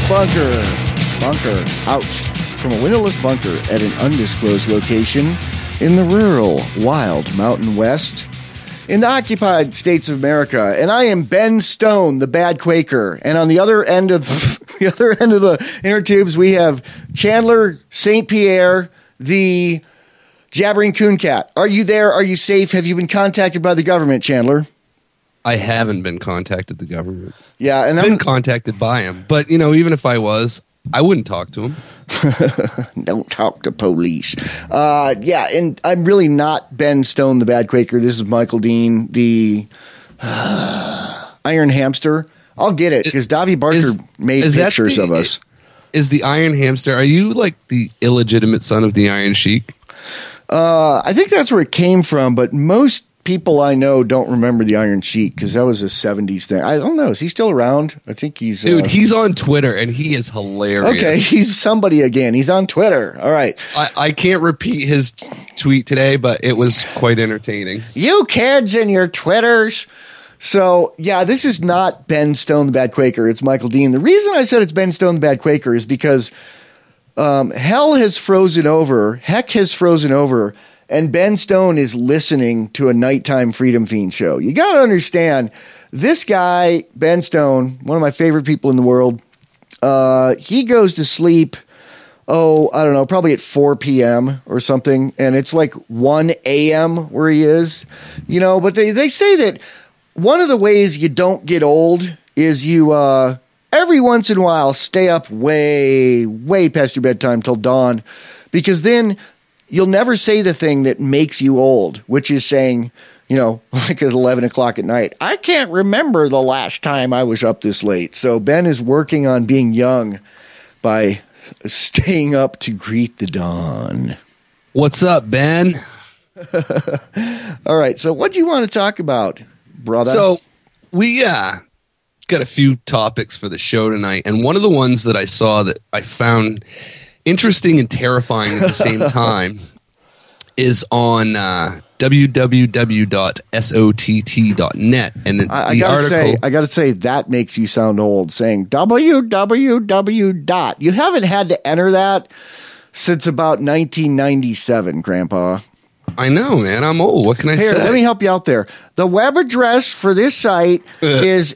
bunker, ouch, from a windowless bunker at an undisclosed location in the rural, wild Mountain West in the occupied states of America. And I am Ben Stone, the bad Quaker. And on the other end of the inner tubes, we have Chandler St. Pierre, the jabbering coon cat. Are you there? Are you safe? Have you been contacted by the government, Chandler? I haven't been contacted the government. Yeah, and I've been contacted by him. But, you know, even if I was, I wouldn't talk to him. Don't talk to police. Yeah, and I'm really not Ben Stone, the bad Quaker. This is Michael Dean, the Iron Hamster. I'll get it, because Davi Barker made pictures of us. Is the Iron Hamster, are you like the illegitimate son of the Iron Sheik? I think that's where it came from, but most people I know don't remember the Iron Sheik because that was a 70s thing. I don't know. Is he still around? I think he's... Dude, he's on Twitter, and he is hilarious. Okay, he's somebody again. He's on Twitter. All right. I can't repeat his tweet today, but it was quite entertaining. You kids and your Twitters. So, yeah, this is not Ben Stone, the bad Quaker. It's Michael Dean. The reason I said it's Ben Stone, the bad Quaker is because heck has frozen over, and Ben Stone is listening to a nighttime Freedom Fiend show. You got to understand, this guy, Ben Stone, one of my favorite people in the world, he goes to sleep, I don't know, probably at 4 p.m. or something, and it's like 1 a.m. where he is, you know, but they say that one of the ways you don't get old is you, every once in a while, stay up way, way past your bedtime till dawn, because then you'll never say the thing that makes you old, which is saying, you know, like at 11 o'clock at night, I can't remember the last time I was up this late. So Ben is working on being young by staying up to greet the dawn. What's up, Ben? All right. So what do you want to talk about, brother? So we got a few topics for the show tonight. And one of the ones that I saw that I found interesting and terrifying at the same time is on www.sott.net, and I gotta say that makes you sound old, saying www. You haven't had to enter that since about 1997, Grandpa. I know, man. I'm old. What can I say? Let me help you out there. The web address for this site is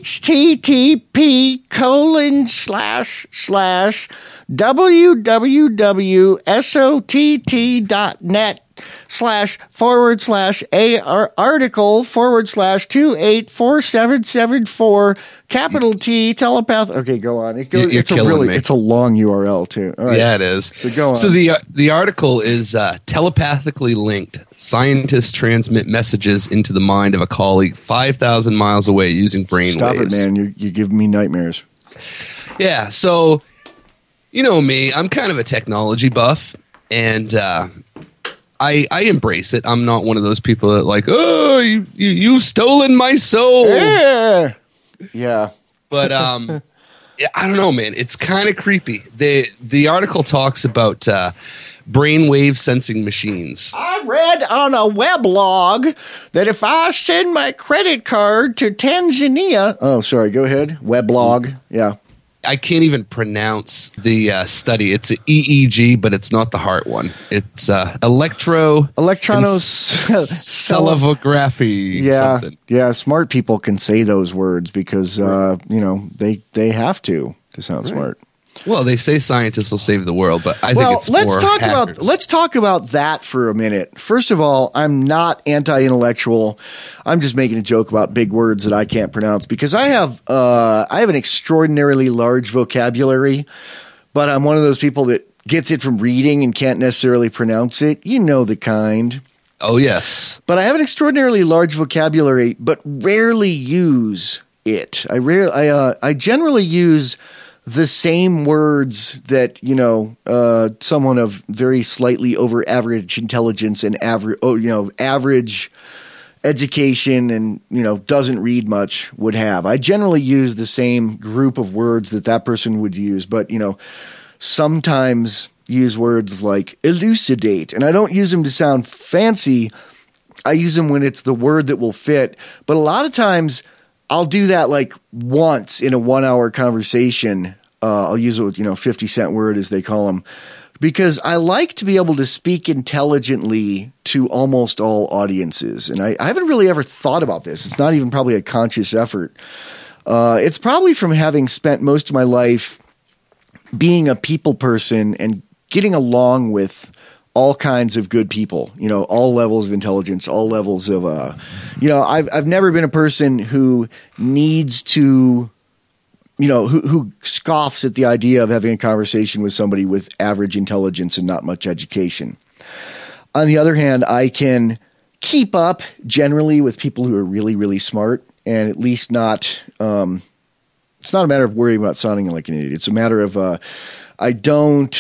http://www.sott.net/article/2847774 capital T telepath. Okay, go on. It's a long URL too. All right. Yeah, it is. So go on. So the article is telepathically linked. Scientists transmit messages into the mind of a colleague 5,000 miles away using brainwaves. Stop it, man. You're giving me nightmares. Yeah, so you know me, I'm kind of a technology buff, and I embrace it. I'm not one of those people that like, oh, you've stolen my soul. Yeah. But I don't know, man. It's kind of creepy. The article talks about brainwave sensing machines. I read on a weblog that if I send my credit card to Tanzania... Oh, sorry. Go ahead. Weblog. Yeah. I can't even pronounce the study. It's an EEG, but it's not the heart one. It's electroencephalography. Yeah, something. Yeah. Smart people can say those words because you know they have to sound smart. Well, they say scientists will save the world, but I think it's more hackers. Let's talk about that for a minute. First of all, I'm not anti-intellectual. I'm just making a joke about big words that I can't pronounce because I have an extraordinarily large vocabulary, but I'm one of those people that gets it from reading and can't necessarily pronounce it. You know the kind. Oh, yes. But I have an extraordinarily large vocabulary, but rarely use it. I generally use the same words that, you know, someone of very slightly over average intelligence and average education and, you know, doesn't read much would have. I generally use the same group of words that person would use, but, you know, sometimes use words like elucidate, and I don't use them to sound fancy. I use them when it's the word that will fit. But a lot of times I'll do that like once in a 1 hour conversation. I'll use a 50-cent word as they call them, because I like to be able to speak intelligently to almost all audiences. And I haven't really ever thought about this. It's not even probably a conscious effort. It's probably from having spent most of my life being a people person and getting along with all kinds of good people, all levels of intelligence, all levels of, I've never been a person who needs to, who scoffs at the idea of having a conversation with somebody with average intelligence and not much education. On the other hand, I can keep up generally with people who are really, really smart, and at least not, it's not a matter of worrying about sounding like an idiot. It's a matter of, I don't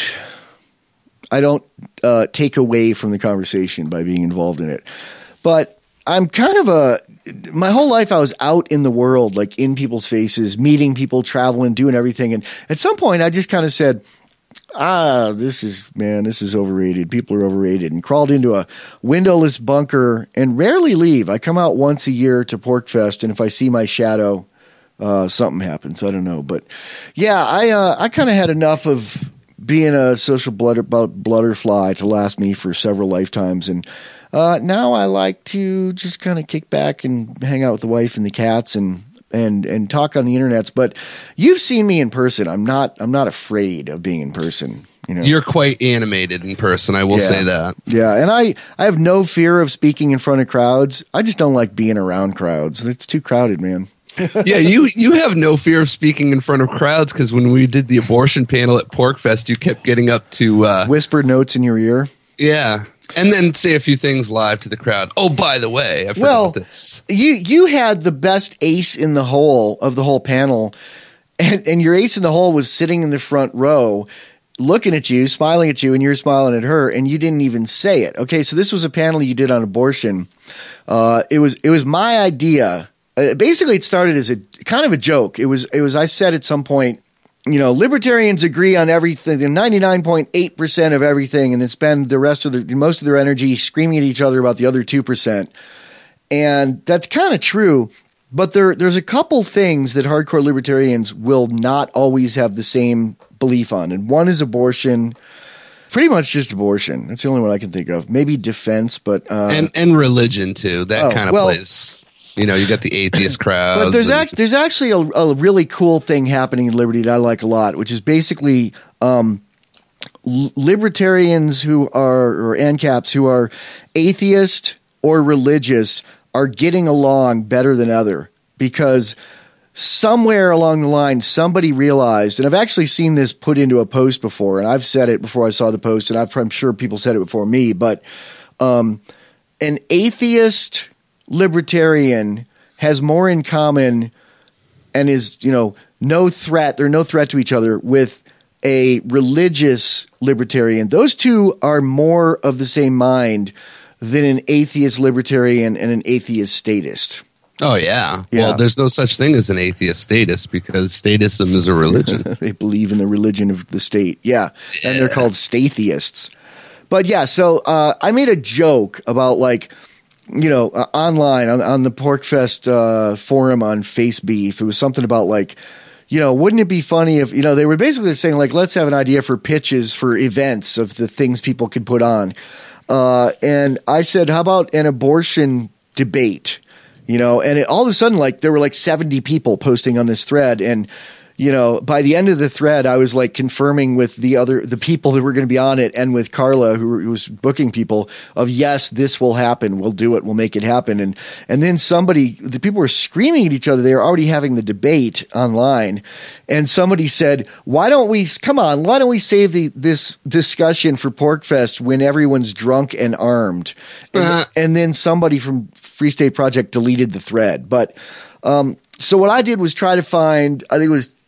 take away from the conversation by being involved in it. But I'm kind of my whole life I was out in the world, like in people's faces, meeting people, traveling, doing everything. And at some point I just kind of said, this is overrated. People are overrated, and crawled into a windowless bunker and rarely leave. I come out once a year to PorcFest, and if I see my shadow, something happens. I don't know. But yeah, I kind of had enough of being a social butterfly to last me for several lifetimes. And now I like to just kind of kick back and hang out with the wife and the cats and talk on the internets. But you've seen me in person. I'm not afraid of being in person. You're quite animated in person. I will say that. Yeah. And I have no fear of speaking in front of crowds. I just don't like being around crowds. It's too crowded, man. Yeah, you have no fear of speaking in front of crowds, because when we did the abortion panel at PorcFest, you kept getting up to whisper notes in your ear. Yeah, and then say a few things live to the crowd. Oh, by the way, I forgot this. You had the best ace in the hole of the whole panel, and your ace in the hole was sitting in the front row, looking at you, smiling at you, and you're smiling at her, and you didn't even say it. Okay, so this was a panel you did on abortion. It was my idea. Basically, it started as a kind of a joke. It was. I said at some point, libertarians agree on everything, 99.8% of everything, and then spend most of their energy screaming at each other about the other 2%. And that's kind of true. But there's a couple things that hardcore libertarians will not always have the same belief on, and one is abortion. Pretty much just abortion. That's the only one I can think of. Maybe defense, but and religion too. That kind of plays. You got the atheist crowd. But there's actually a really cool thing happening in Liberty that I like a lot, which is basically libertarians or ANCAPs who are atheist or religious are getting along better than other, because somewhere along the line somebody realized, and I've actually seen this put into a post before, and I've said it before I saw the post, and I'm sure people said it before me, but an atheist libertarian has more in common and is, no threat. They're no threat to each other with a religious libertarian. Those two are more of the same mind than an atheist libertarian and an atheist statist. Oh, yeah. Well, there's no such thing as an atheist statist, because statism is a religion. They believe in the religion of the state. Yeah. And they're called stateists. But yeah, so I made a joke about online on the PorcFest forum on FaceBeef. It was something about wouldn't it be funny if, they were basically saying let's have an idea for pitches for events of the things people could put on. And I said, how about an abortion debate? And all of a sudden, there were 70 people posting on this thread. And, by the end of the thread, I was confirming with the people that were going to be on it, and with Carla, who was booking people, of yes, this will happen. We'll do it. We'll make it happen. And then the people were screaming at each other. They were already having the debate online. And somebody said, why don't we save this discussion for PorcFest when everyone's drunk and armed? And then somebody from Free State Project deleted the thread. But, so what I did was try to find, I think it was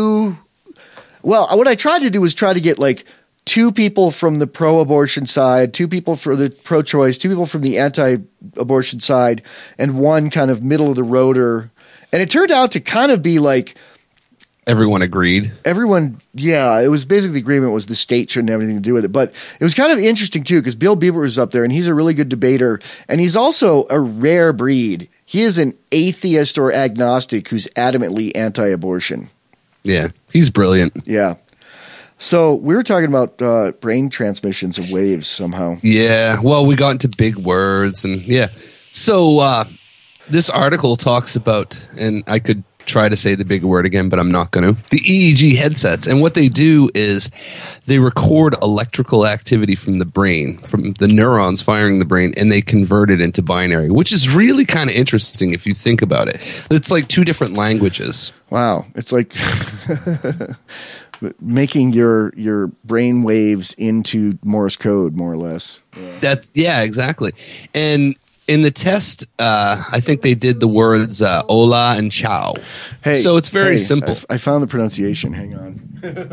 what I tried to do was try to get two people from the pro-abortion side, two people for the pro-choice, two people from the anti-abortion side, and one kind of middle-of-the-roader. And it turned out to kind of be everyone agreed. Everyone, yeah. It was basically the agreement was the state shouldn't have anything to do with it. But it was kind of interesting, too, because Bill Bieber was up there, and he's a really good debater. And he's also a rare breed. He is an atheist or agnostic who's adamantly anti-abortion. Yeah, he's brilliant. Yeah. So we were talking about brain transmissions of waves somehow. Yeah, well, we got into big words and So this article talks about, and I could try to say the big word again, but I'm not going to, the EEG headsets. And what they do is they record electrical activity from the brain, from the neurons firing the brain, and they convert it into binary, which is really kind of interesting if you think about it. It's like two different languages. Wow. It's like making your brain waves into Morse code, more or less. Yeah, exactly. And in the test, I think they did the words hola and ciao. Hey, so it's very simple. I found the pronunciation. Hang on.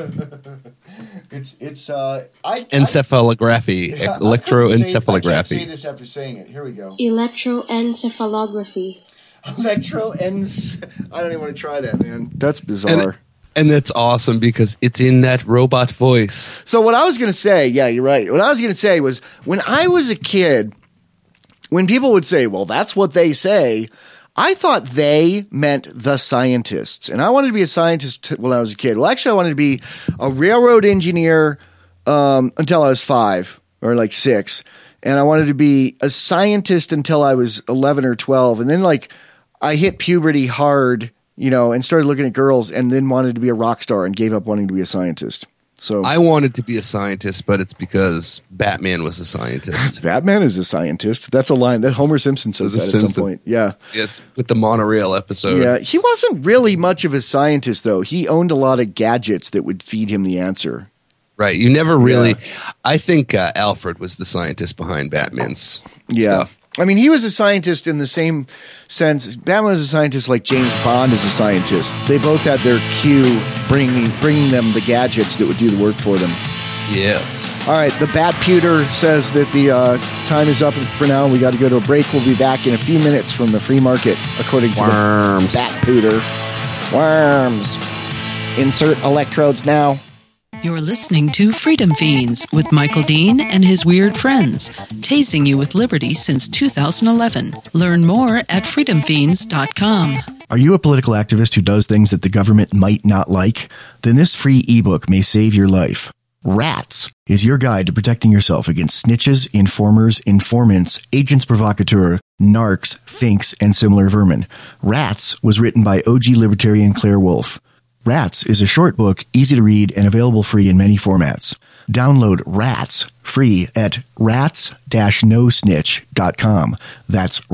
it's encephalography, electroencephalography. I can't say this after saying it. Here we go. Electroencephalography. I don't even want to try that, man. That's bizarre. And that's awesome because it's in that robot voice. So what I was going to say, yeah, you're right. What I was going to say was when I was a kid, when people would say, well, that's what they say, I thought they meant the scientists. And I wanted to be a scientist when I was a kid. Well, actually, I wanted to be a railroad engineer until I was 5 or like 6. And I wanted to be a scientist until I was 11 or 12. And then like I hit puberty hard, and started looking at girls and then wanted to be a rock star and gave up wanting to be a scientist. So I wanted to be a scientist, but it's because Batman was a scientist. Batman is a scientist. That's a line that Homer Simpson says that at some point. Yeah. Yes, with the monorail episode. Yeah, he wasn't really much of a scientist, though. He owned a lot of gadgets that would feed him the answer. Right. You never really... Yeah. I think Alfred was the scientist behind Batman's stuff. I mean, he was a scientist in the same sense. Batman was a scientist like James Bond is a scientist. They both had their cue bringing them the gadgets that would do the work for them. Yes. All right. The Bat Pewter says that the time is up for now. We got to go to a break. We'll be back in a few minutes from the free market, according to Worms. the Bat Pewter. Worms. Insert electrodes now. You're listening to Freedom Fiends with Michael Dean and his weird friends, tasing you with liberty since 2011. Learn more at freedomfiends.com. Are you a political activist who does things that the government might not like? Then this free ebook may save your life. Rats is your guide to protecting yourself against snitches, informers, informants, agents provocateur, narcs, finks, and similar vermin. Rats was written by OG libertarian Claire Wolfe. Rats is a short book, easy to read, and available free in many formats. Download Rats free at rats-nosnitch.com. That's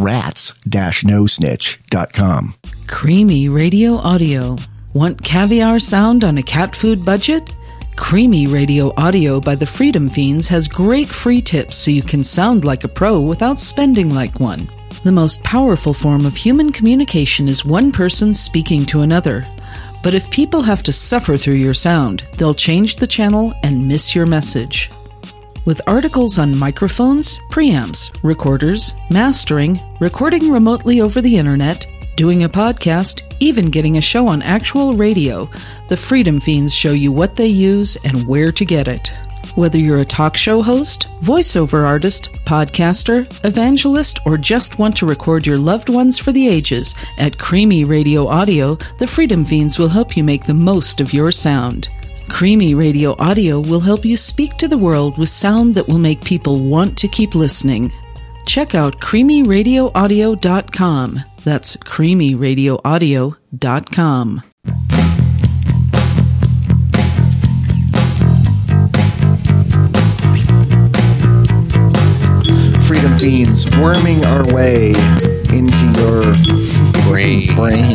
rats-nosnitch.com. Creamy Radio Audio. Want caviar sound on a cat food budget? Creamy Radio Audio by the Freedom Fiends has great free tips so you can sound like a pro without spending like one. The most powerful form of human communication is one person speaking to another. But if people have to suffer through your sound, they'll change the channel and miss your message. With articles on microphones, preamps, recorders, mastering, recording remotely over the internet, doing a podcast, even getting a show on actual radio, the Freedom Fiends show you what they use and where to get it. Whether you're a talk show host, voiceover artist, podcaster, evangelist, or just want to record your loved ones for the ages, at Creamy Radio Audio, the Freedom Fiends will help you make the most of your sound. Creamy Radio Audio will help you speak to the world with sound that will make people want to keep listening. Check out creamyradioaudio.com. That's creamyradioaudio.com. Freedom Fiends worming our way into your brain.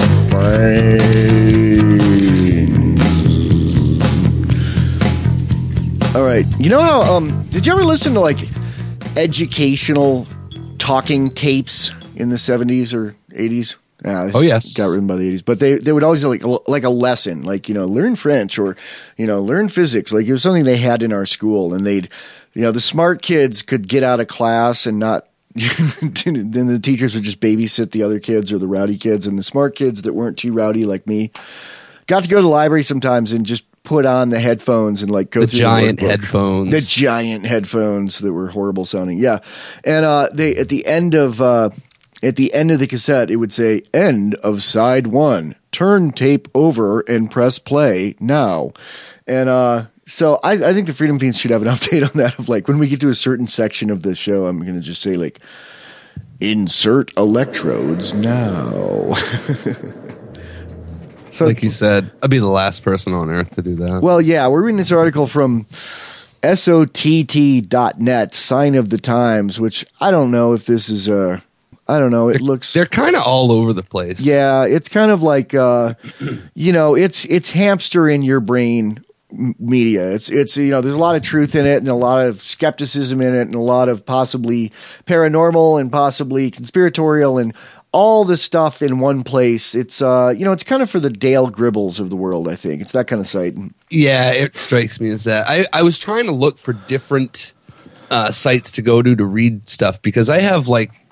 All right. You know how did you ever listen to like educational talking tapes in the 70s or 80s? Oh yes, got written by the 80s, but they would always like a lesson, like learn French or learn physics. Like it was something they had in our school, and they'd the smart kids could get out of class and not. Then the teachers would just babysit the other kids or the rowdy kids, and the smart kids that weren't too rowdy like me got to go to the library sometimes and just put on the headphones and like go through giant headphones. The giant headphones that were horrible sounding. Yeah, and they at the end of at the end of the cassette, it would say, end of side 1. Turn tape over and press play now. And so I think the Freedom Fiends should have an update on that of like when we get to a certain section of the show, I'm going to just say like, insert electrodes now. So, like you said, I'd be the last person on earth to do that. Well, yeah, we're reading this article from SOTT.net, Sign of the Times, which I don't know if this is I don't know. It looks they're kind of all over the place. Yeah, it's kind of like it's hamster in your brain media. It's there's a lot of truth in it and a lot of skepticism in it and a lot of possibly paranormal and possibly conspiratorial and all the stuff in one place. It's it's kind of for the Dale Gribbles of the world, I think. It's that kind of site. Yeah, it strikes me as that. I was trying to look for different sites to go to read stuff because I have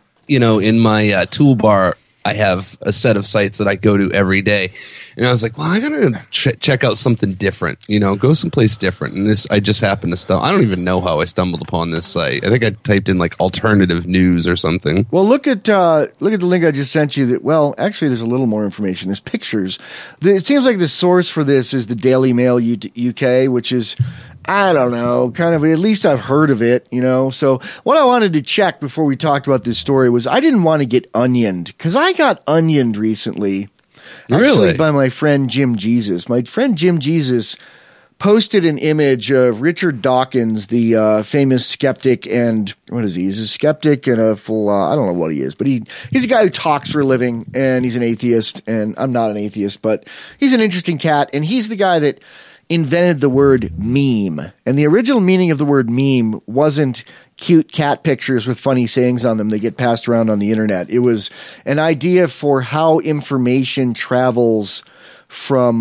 in my toolbar, I have a set of sites that I go to every day. And I was like, well, I got to check out something different, go someplace different. And I just happened to I don't even know how I stumbled upon this site. I think I typed in like alternative news or something. Well, look at the link I just sent you. Actually, there's a little more information. There's pictures. It seems like the source for this is the Daily Mail UK, which is, I don't know, kind of, at least I've heard of it, So what I wanted to check before we talked about this story was I didn't want to get onioned because I got onioned recently. Actually, really? By my friend Jim Jesus. My friend Jim Jesus posted an image of Richard Dawkins, the famous skeptic, and what is he? He's a skeptic and a full, I don't know what he is, but he's a guy who talks for a living, and he's an atheist, and I'm not an atheist, but he's an interesting cat, and he's the guy that invented the word meme. And the original meaning of the word meme wasn't cute cat pictures with funny sayings on them that get passed around on the internet. It was an idea for how information travels from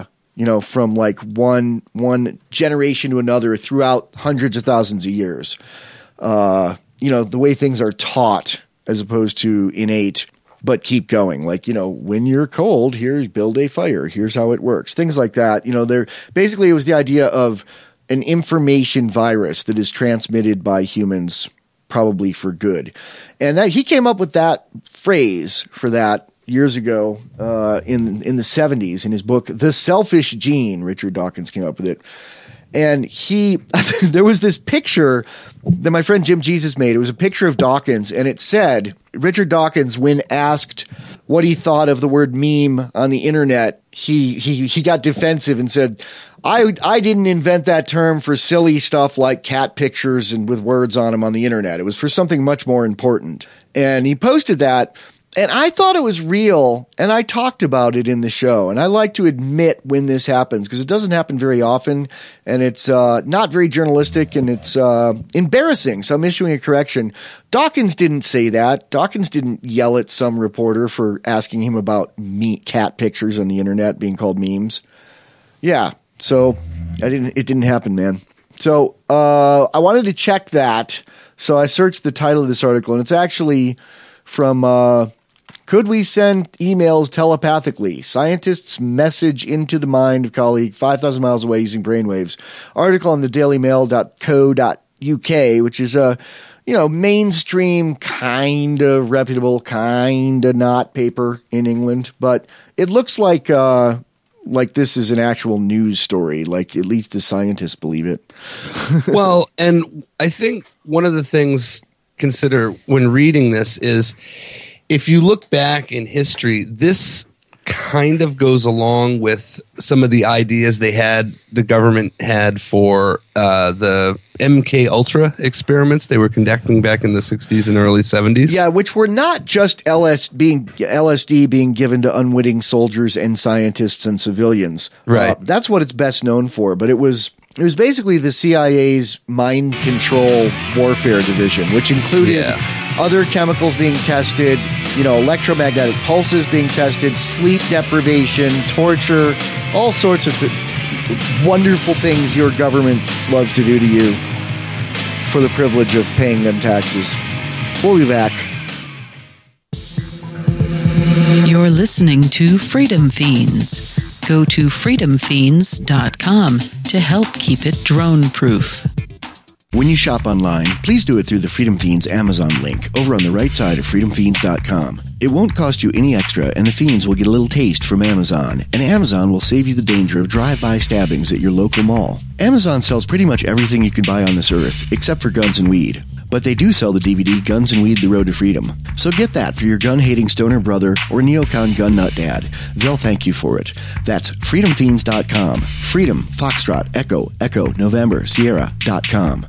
from like one generation to another throughout hundreds of thousands of years. The way things are taught as opposed to innate. But keep going. Like, when you're cold, here, build a fire. Here's how it works. Things like that. Basically it was the idea of an information virus that is transmitted by humans, probably for good. And he came up with that phrase for that years ago in the 70s in his book, The Selfish Gene. Richard Dawkins came up with it. And there was this picture that my friend Jim Jesus made. It was a picture of Dawkins, and it said, Richard Dawkins, when asked what he thought of the word meme on the internet, he got defensive and said, I didn't invent that term for silly stuff like cat pictures and with words on them on the internet. It was for something much more important. And he posted that. And I thought it was real, and I talked about it in the show. And I like to admit when this happens because it doesn't happen very often, and it's not very journalistic, and it's embarrassing. So I'm issuing a correction. Dawkins didn't say that. Dawkins didn't yell at some reporter for asking him about cat pictures on the internet being called memes. Yeah, so it didn't happen, man. So I wanted to check that. So I searched the title of this article, and it's actually from Could We Send Emails Telepathically? Scientists message into the mind of colleague 5,000 miles away using brainwaves. Article on the dailymail.co.uk, which is a mainstream, kind of reputable, kind of not paper in England. But it looks like this is an actual news story. Like at least the scientists believe it. Well, and I think one of the things consider when reading this is if you look back in history, this kind of goes along with some of the ideas the government had for the MK Ultra experiments they were conducting back in the 60s and early 70s. Yeah, which were not just LSD being given to unwitting soldiers and scientists and civilians. Right. That's what it's best known for, but it was basically the CIA's mind control warfare division, which included other chemicals being tested, electromagnetic pulses being tested, sleep deprivation, torture, all sorts of wonderful things your government loves to do to you for the privilege of paying them taxes. We'll be back. You're listening to Freedom Fiends. Go to freedomfiends.com to help keep it drone-proof. When you shop online, please do it through the Freedom Fiends Amazon link over on the right side of freedomfiends.com. It won't cost you any extra, and the Fiends will get a little taste from Amazon, and Amazon will save you the danger of drive-by stabbings at your local mall. Amazon sells pretty much everything you can buy on this earth, except for guns and weed. But they do sell the DVD Guns and Weed: The Road to Freedom. So get that for your gun-hating stoner brother or neocon gun nut dad. They'll thank you for it. That's freedomfiends.com. Freedom, Foxtrot, Echo, November, Sierra.com.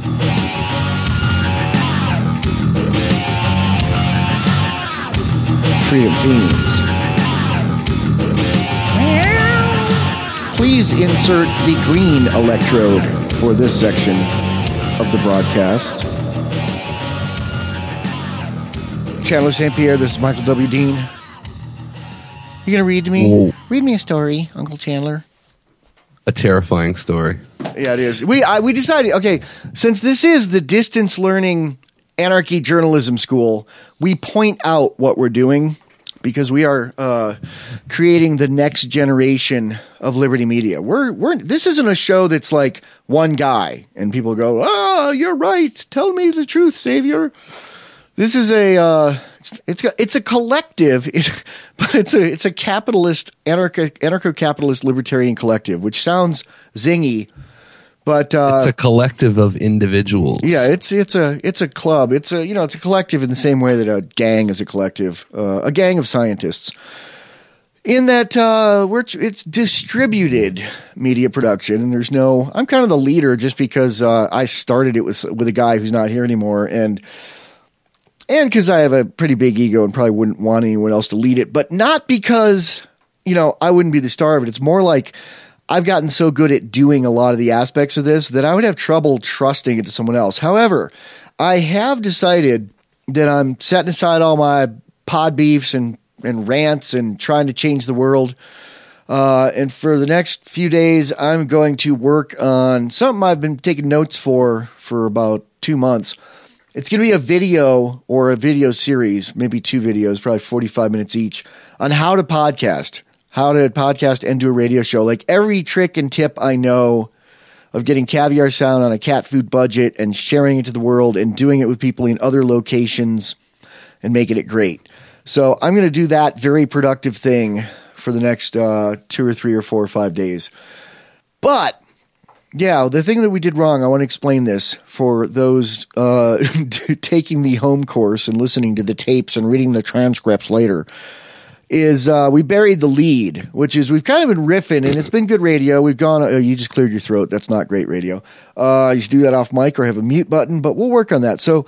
Freedom Fiends. Please insert the green electrode for this section of the broadcast. Chandler St. Pierre, this is Michael W. Dean. You gonna read to me? Whoa. Read me a story, Uncle Chandler. A terrifying story. Yeah, it is. We decided, okay, since this is the distance learning anarchy journalism school, we point out what we're doing because we are creating the next generation of Liberty Media. This isn't a show that's like one guy and people go, "Oh, you're right. Tell me the truth, Savior." This is it's a collective, but it's a capitalist anarcho-capitalist libertarian collective, which sounds zingy. But it's a collective of individuals. Yeah, it's a club. It's a collective in the same way that a gang is a collective, a gang of scientists. In that it's distributed media production, and I'm kind of the leader just because I started it with a guy who's not here anymore, and because I have a pretty big ego and probably wouldn't want anyone else to lead it, but not because I wouldn't be the star of it. It's more like I've gotten so good at doing a lot of the aspects of this that I would have trouble trusting it to someone else. However, I have decided that I'm setting aside all my pod beefs and rants and trying to change the world. And for the next few days, I'm going to work on something I've been taking notes for about 2 months. It's going to be a video or a video series, maybe 2 videos, probably 45 minutes each, on how to podcast and do a radio show. Like every trick and tip I know of getting Caviar Sound on a cat food budget and sharing it to the world and doing it with people in other locations and making it great. So I'm going to do that very productive thing for the next 2 or 3 or 4 or 5 days. But yeah, the thing that we did wrong, I want to explain this for those taking the home course and listening to the tapes and reading the transcripts later. Is we buried the lead, which is we've kind of been riffing, and it's been good radio. We've gone, you just cleared your throat. That's not great radio. You should do that off mic or have a mute button, but we'll work on that. So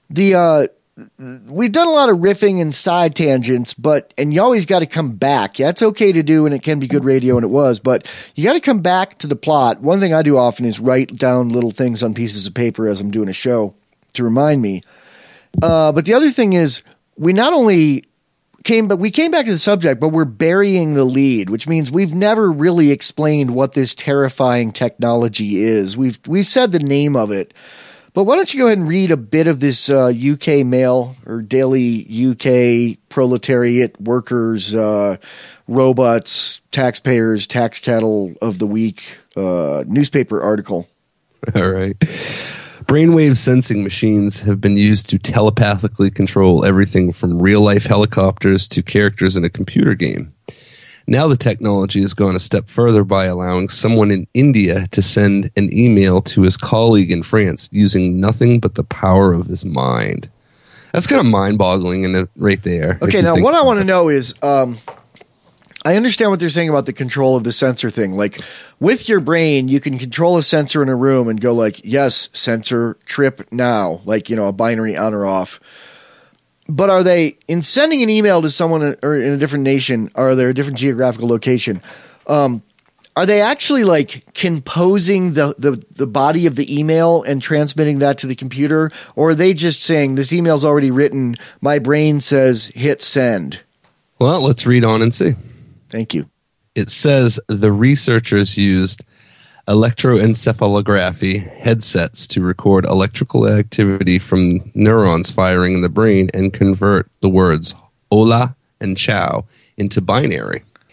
we've done a lot of riffing and side tangents, and you always got to come back. Yeah, it's okay to do, and it can be good radio, and it was, but you got to come back to the plot. One thing I do often is write down little things on pieces of paper as I'm doing a show to remind me. But the other thing is we not only came back to the subject, but we're burying the lead, which means we've never really explained what this terrifying technology is. We've said the name of it, but why don't you go ahead and read a bit of this UK Mail or Daily UK Proletariat Workers, Robots, Taxpayers, Tax Cattle of the Week newspaper article. All right. Brainwave sensing machines have been used to telepathically control everything from real-life helicopters to characters in a computer game. Now the technology has gone a step further by allowing someone in India to send an email to his colleague in France using nothing but the power of his mind. That's kind of mind-boggling right there. Okay, now what I want to know is... I understand what they're saying about the control of the sensor thing. Like with your brain, you can control a sensor in a room and go like, yes, sensor, trip now, like, a binary on or off. But are they, in sending an email to someone or in a different nation, or they're a different geographical location, are they actually like composing the body of the email and transmitting that to the computer? Or are they just saying this email's already written, my brain says hit send? Well, let's read on and see. Thank you. It says the researchers used electroencephalography headsets to record electrical activity from neurons firing in the brain and convert the words hola and ciao into binary.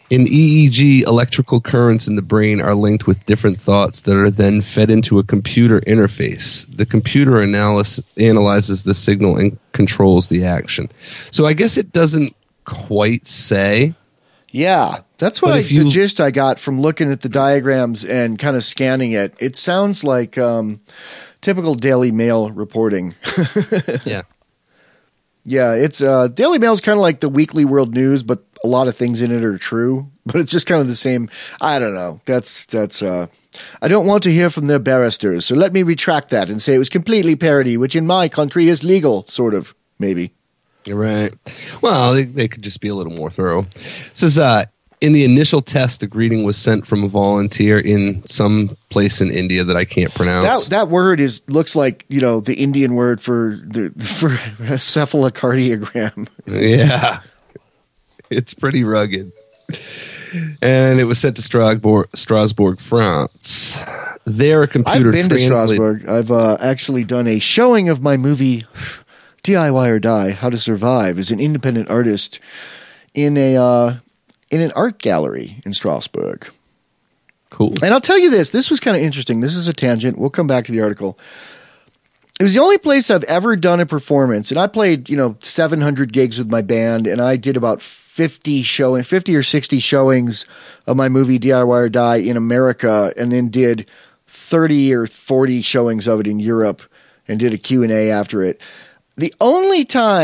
In EEG, electrical currents in the brain are linked with different thoughts that are then fed into a computer interface. The computer analyzes the signal and controls the action. So I guess it doesn't quite say. Yeah, that's what the gist I got from looking at the diagrams and kind of scanning it. It sounds like typical Daily Mail reporting. Yeah. Yeah, it's Daily Mail is kind of like the Weekly World News, but a lot of things in it are true. But it's just kind of the same. I don't know. That's. I don't want to hear from their barristers, so let me retract that and say it was completely parody, which in my country is legal, sort of, maybe. Right. Well, they could just be a little more thorough. It says, in the initial test, the greeting was sent from a volunteer in some place in India that I can't pronounce. That word looks like, the Indian word for a cephalocardiogram. Yeah. It's pretty rugged. And it was sent to Strasbourg, France. There, a computer I've been to Strasbourg. I've actually done a showing of my movie DIY or Die: How to Survive as an independent artist in an art gallery in Strasbourg. Cool. And I'll tell you this was kind of interesting. This is a tangent. We'll come back to the article. It was the only place I've ever done a performance, and I played, 700 gigs with my band, and I did about 50 or 60 showings of my movie DIY or Die in America, and then did 30 or 40 showings of it in Europe, and did a Q&A after it. There's only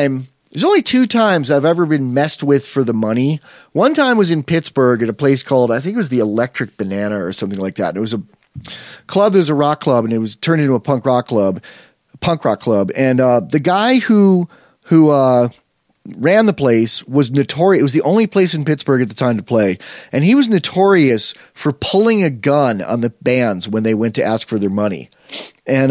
2 times I've ever been messed with for the money. One time was in Pittsburgh at a place called, I think it was the Electric Banana or something like that. And it was a club, there was a rock club, and it was turned into a punk rock club. And the guy who ran the place was notorious. It was the only place in Pittsburgh at the time to play. And he was notorious for pulling a gun on the bands when they went to ask for their money. And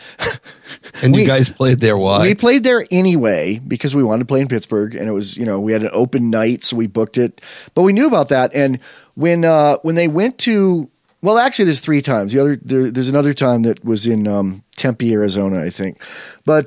you guys played there. Why? We played there anyway because we wanted to play in Pittsburgh, and it was, we had an open night, so we booked it. But we knew about that. And when they went to, well, actually, there's 3 times. There's another time that was in Tempe, Arizona, I think. But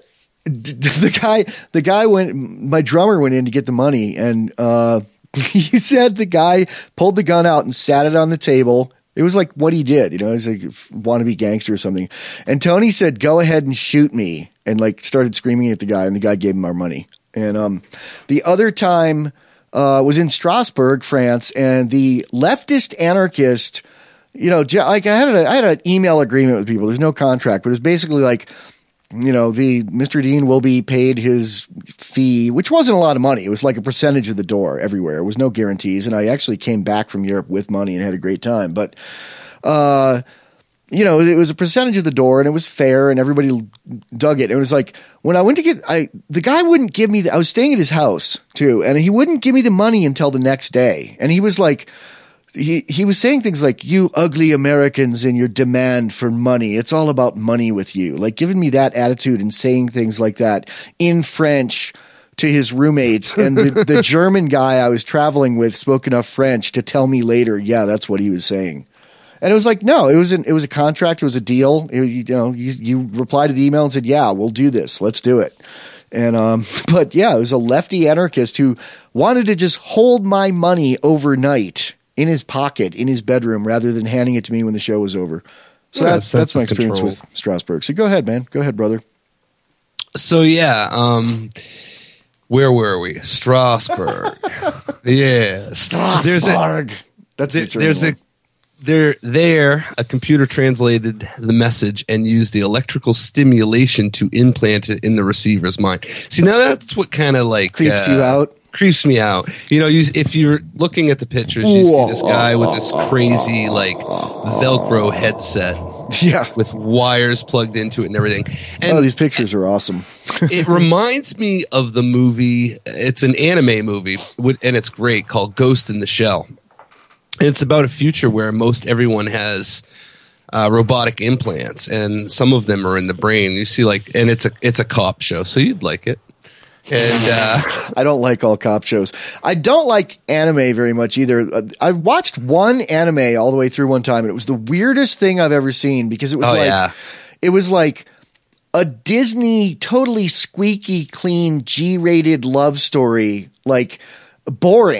the guy went. My drummer went in to get the money, and he said the guy pulled the gun out and sat it on the table. It was like what he did, he's like wannabe gangster or something. And Tony said, "Go ahead and shoot me," and started screaming at the guy, and the guy gave him our money. And the other time was in Strasbourg, France, and the leftist anarchist, I had an email agreement with people. There's no contract, but it was basically like, the Mr. Dean will be paid his fee, which wasn't a lot of money. It was like a percentage of the door everywhere. It was no guarantees. And I actually came back from Europe with money and had a great time. But, it was a percentage of the door, and it was fair, and everybody dug it. It was like when I went to the guy wouldn't give me I was staying at his house too, and he wouldn't give me the money until the next day. And he was like, he was saying things like, "You ugly Americans and your demand for money. It's all about money with you." Like giving me that attitude and saying things like that in French to his roommates. And the German guy I was traveling with spoke enough French to tell me later, yeah, that's what he was saying. And it was like, no, it was a contract. It was a deal. You replied to the email and said, "Yeah, we'll do this. Let's do it." And, but yeah, it was a lefty anarchist who wanted to just hold my money overnight in his pocket, in his bedroom, rather than handing it to me when the show was over. So that's my experience with Strasbourg. So go ahead, man. Go ahead, brother. So yeah, where were we? Strasbourg. Yeah. Strasbourg. A computer translated the message and used the electrical stimulation to implant it in the receiver's mind. See, now that's what kind of like creeps you out. Creeps me out. If you're looking at the pictures, you see this guy with this crazy like Velcro headset, with wires plugged into it and everything. And these pictures are awesome. It reminds me of the movie. It's an anime movie, and it's great, called Ghost in the Shell. It's about a future where most everyone has robotic implants, and some of them are in the brain. You see, and it's a cop show, so you'd like it. And I don't like all cop shows. I don't like anime very much either. I watched one anime all the way through one time, and it was the weirdest thing I've ever seen because it was it was like a Disney totally squeaky clean G-rated love story, like boring.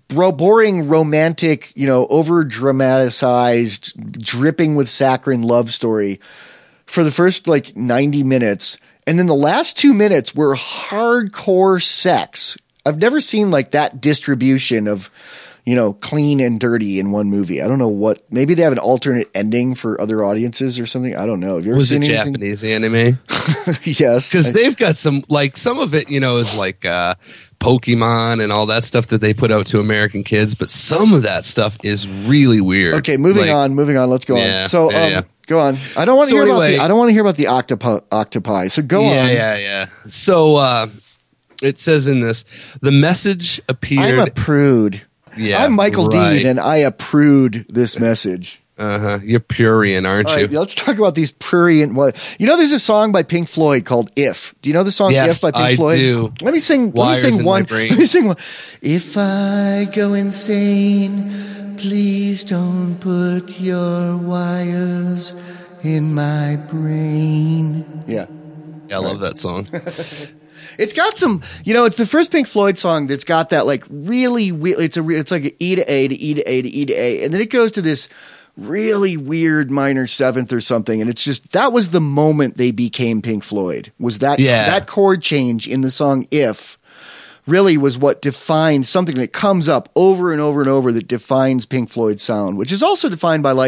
boring, romantic, over dramatized, dripping with saccharine love story for the first 90 minutes. And then the last 2 minutes were hardcore sex. I've never seen that distribution of, clean and dirty in one movie. I don't know what, maybe they have an alternate ending for other audiences or something. I don't know. Have you ever seen anything? Japanese anime? Yes. Because they've got some of it, is Pokemon and all that stuff that they put out to American kids. But some of that stuff is really weird. Okay. Moving on. Let's go on. So, go on. I don't want to hear about the octopi. So go on. Yeah. So, it says in this, the message appeared. I'm a prude. Yeah, I'm Michael Dean, and I approved this message. You're prurient, aren't you? Right, let's talk about these prurient. There's a song by Pink Floyd called "If." Do you know the song "If" by Pink Floyd? I do. Let me sing one. Let me sing one. If I go insane, please don't put your wires in my brain. Yeah, I love that song. It's got some, it's the first Pink Floyd song that's got that really weird. It's like an E to A to E to A to E to A, and then it goes to this really weird minor seventh or something, and it's just that was the moment they became Pink Floyd. Was that chord change in the song "If" really was what defined something that comes up over and over and over that defines Pink Floyd's sound, which is also defined by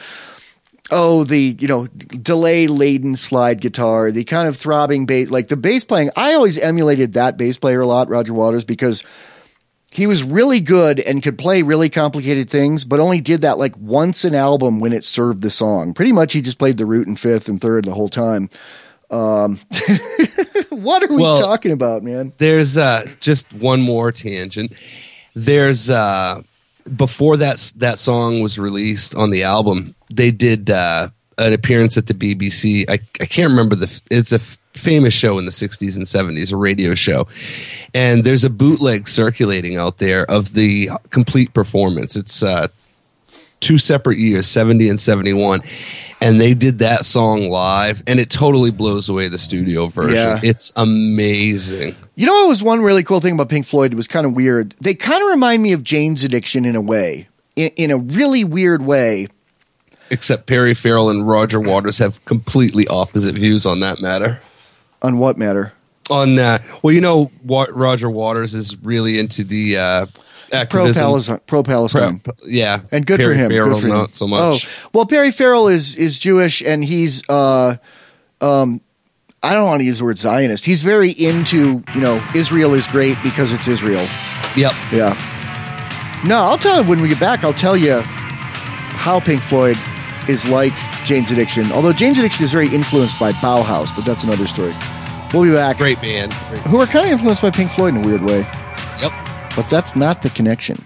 the delay laden slide guitar, the kind of throbbing bass, the bass playing. I always emulated that bass player a lot, Roger Waters, because he was really good and could play really complicated things, but only did that once an album when it served the song. Pretty much he just played the root and fifth and third the whole time. What are we talking about, man? There's just one more tangent. There's before that song was released on the album, they did an appearance at the BBC. I can't remember it's a famous show in the 60s and 70s, a radio show. And there's a bootleg circulating out there of the complete performance. It's 2 separate years, 70 and 71. And they did that song live, and it totally blows away the studio version. Yeah. It's amazing. What was one really cool thing about Pink Floyd that was kind of weird? They kind of remind me of Jane's Addiction in a way, in a really weird way. Except Perry Farrell and Roger Waters have completely opposite views on that matter. On what matter? On Roger Waters is really into the activism. Pro-Palestine. Yeah. And good Perry for him. Farrell, good for him. Not so much. Oh, well, Perry Farrell is Jewish, and he's I don't want to use the word Zionist. He's very into, Israel is great because it's Israel. Yep. Yeah. No, I'll tell you when we get back, I'll tell you how Pink Floyd is like Jane's Addiction. Although Jane's Addiction is very influenced by Bauhaus, but that's another story. We'll be back. Great band. Who are kind of influenced by Pink Floyd in a weird way. Yep. But that's not the connection.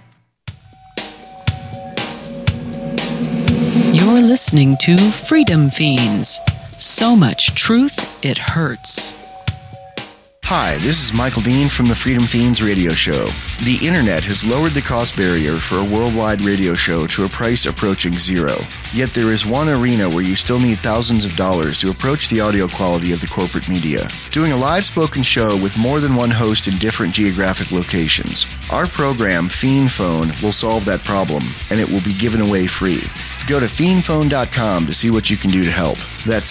You're listening to Freedom Fiends. So much truth, it hurts. Hi, this is Michael Dean from the Freedom Fiends radio show. The internet has lowered the cost barrier for a worldwide radio show to a price approaching zero. Yet there is one arena where you still need thousands of dollars to approach the audio quality of the corporate media. Doing a live spoken show with more than one host in different geographic locations. Our program, Fiend Phone, will solve that problem, and it will be given away free. Go to fiendphone.com to see what you can do to help. That's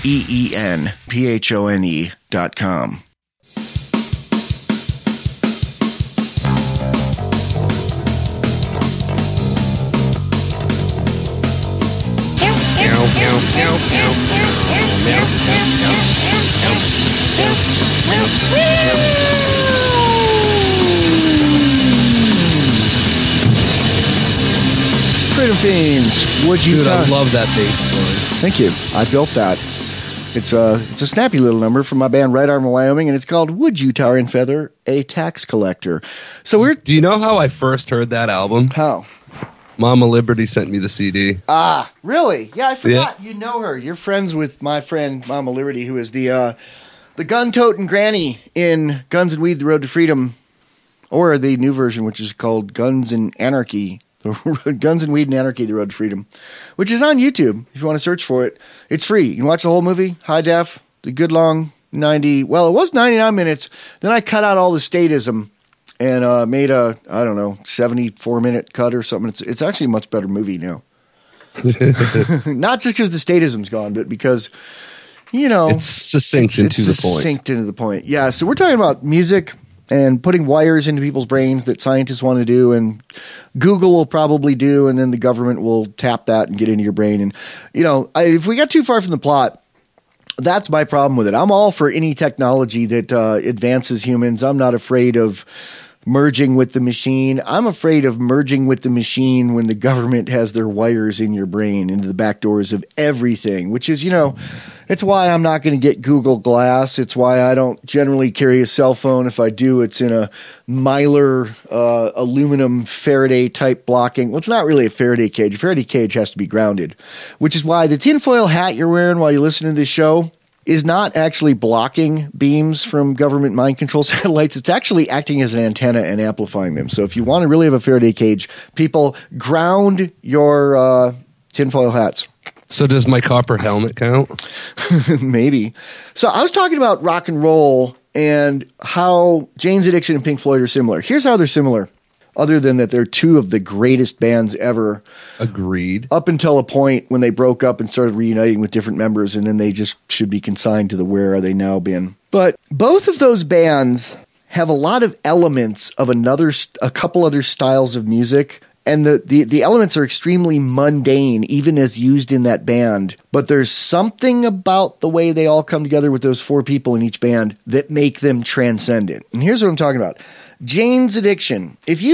FEENPHONE.com. Freedom Fiends, would you? Dude, I love that bass line. Thank you. I built that. It's a snappy little number from my band Right Arm of Wyoming, and it's called "Would You Tar and Feather a Tax Collector." So Do you know how I first heard that album? How? Mama Liberty sent me the CD. Ah, really? Yeah, I forgot. Yeah. You know her. You're friends with my friend Mama Liberty, who is the gun-toting granny in Guns and Weed: The Road to Freedom, or the new version, which is called Guns and Anarchy. Guns and Weed and Anarchy: The Road to Freedom, which is on YouTube. If you want to search for it, it's free. You can watch the whole movie, high def, the good long 90. Well, it was 99 minutes. Then I cut out all the statism and made a, I don't know, 74-minute cut or something. It's actually a much better movie now. Not just because the statism's gone, but because, it's succinct into the point. Succinct into the point. Yeah. So we're talking about music and putting wires into people's brains that scientists want to do, and Google will probably do, and then the government will tap that and get into your brain. And, if we got too far from the plot, that's my problem with it. I'm all for any technology that advances humans. I'm not afraid of merging with the machine. I'm afraid of merging with the machine when the government has their wires in your brain into the back doors of everything, which is, it's why I'm not going to get Google Glass. It's why I don't generally carry a cell phone. If I do, it's in a Mylar aluminum Faraday type blocking. Well, it's not really a Faraday cage. A Faraday cage has to be grounded, which is why the tinfoil hat you're wearing while you listen to this show is not actually blocking beams from government mind control satellites. It's actually acting as an antenna and amplifying them. So if you want to really have a Faraday cage, people, ground your tinfoil hats. So does my copper helmet count? Maybe. So I was talking about rock and roll and how Jane's Addiction and Pink Floyd are similar. Here's how they're similar. Other than that, they're two of the greatest bands ever. Agreed. Up until a point when they broke up and started reuniting with different members, and then they just should be consigned to the where are they now bin. But both of those bands have a lot of elements of a couple other styles of music, and the elements are extremely mundane, even as used in that band. But there's something about the way they all come together with those four people in each band that make them transcendent. And here's what I'm talking about. Jane's Addiction. If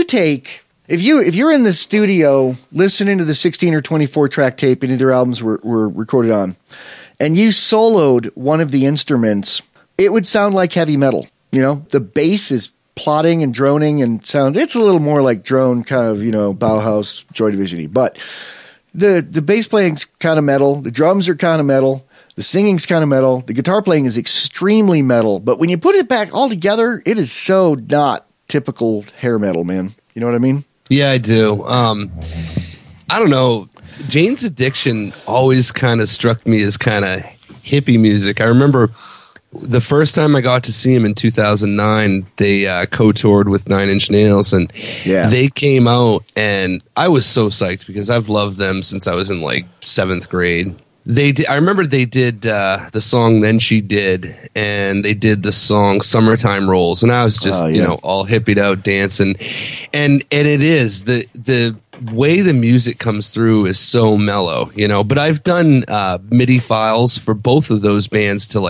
you're in the studio listening to the 16 or 24 track tape any of their albums were recorded on, and you soloed one of the instruments, it would sound like heavy metal. The bass is plotting and droning and sounds. It's a little more like drone kind of, Bauhaus, Joy Division-y. But the bass playing's kind of metal. The drums are kind of metal. The singing's kind of metal. The guitar playing is extremely metal. But when you put it back all together, it is so not typical hair metal, man. You know what I mean? Yeah, I do. I don't know. Jane's Addiction always kind of struck me as kind of hippie music. I remember the first time I got to see him in 2009, they co-toured with Nine Inch Nails, and they came out, and I was so psyched because I've loved them since I was in like 7th grade. I remember they did the song Then She Did, and they did the song Summertime Rolls, and I was just all hippied out dancing, and it is the way the music comes through is so mellow, but I've done MIDI files for both of those bands to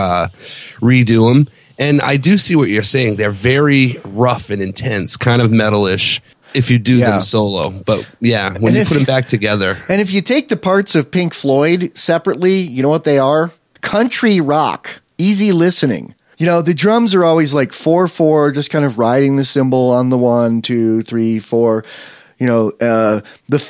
redo them, and I do see what you're saying. They're very rough and intense, kind of metalish if you do them solo, but when you put them back together. And if you take the parts of Pink Floyd separately, you know what they are? Country rock, easy listening. The drums are always like 4/4, just kind of riding the cymbal on the 1, 2, 3, 4. The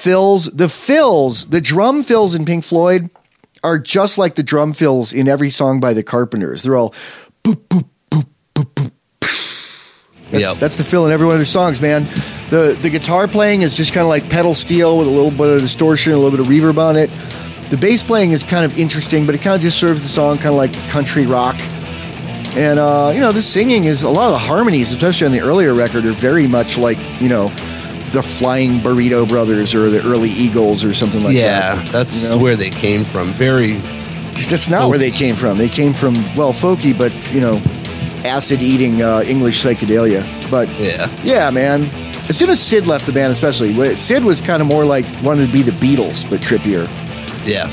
drum fills in Pink Floyd are just like the drum fills in every song by the Carpenters. They're all boop, boop, boop, boop, boop. That's the fill in every one of their songs, man. The guitar playing is just kind of like pedal steel with a little bit of distortion, a little bit of reverb on it. The bass playing is kind of interesting, but it kind of just serves the song kind of like country rock. And, the singing is, a lot of the harmonies, especially on the earlier record, are very much like, the Flying Burrito Brothers or the early Eagles or something like that. Yeah, that's where they came from. That's not where they came from. They came from, folky, but, acid-eating English psychedelia. But, yeah, man. As soon as Sid left the band, especially, Sid was kind of more like wanted to be the Beatles, but trippier. Yeah.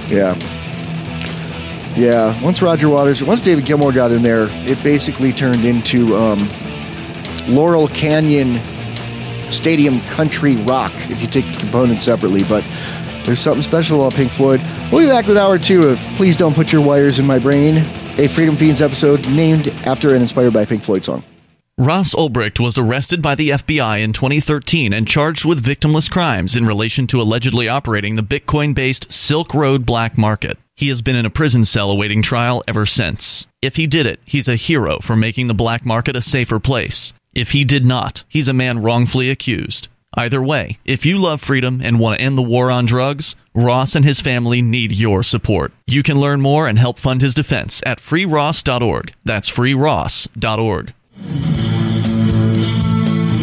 Once David Gilmour got in there, it basically turned into Laurel Canyon Stadium country rock, if you take the components separately. But there's something special about Pink Floyd. We'll be back with hour 2 of Please Don't Put Your Wires in My Brain, a Freedom Fiends episode named after and inspired by a Pink Floyd song. Ross Ulbricht was arrested by the FBI in 2013 and charged with victimless crimes in relation to allegedly operating the Bitcoin-based Silk Road black market. He has been in a prison cell awaiting trial ever since. If he did it, he's a hero for making the black market a safer place. If he did not, he's a man wrongfully accused. Either way, if you love freedom and want to end the war on drugs, Ross and his family need your support. You can learn more and help fund his defense at freeross.org. That's freeross.org.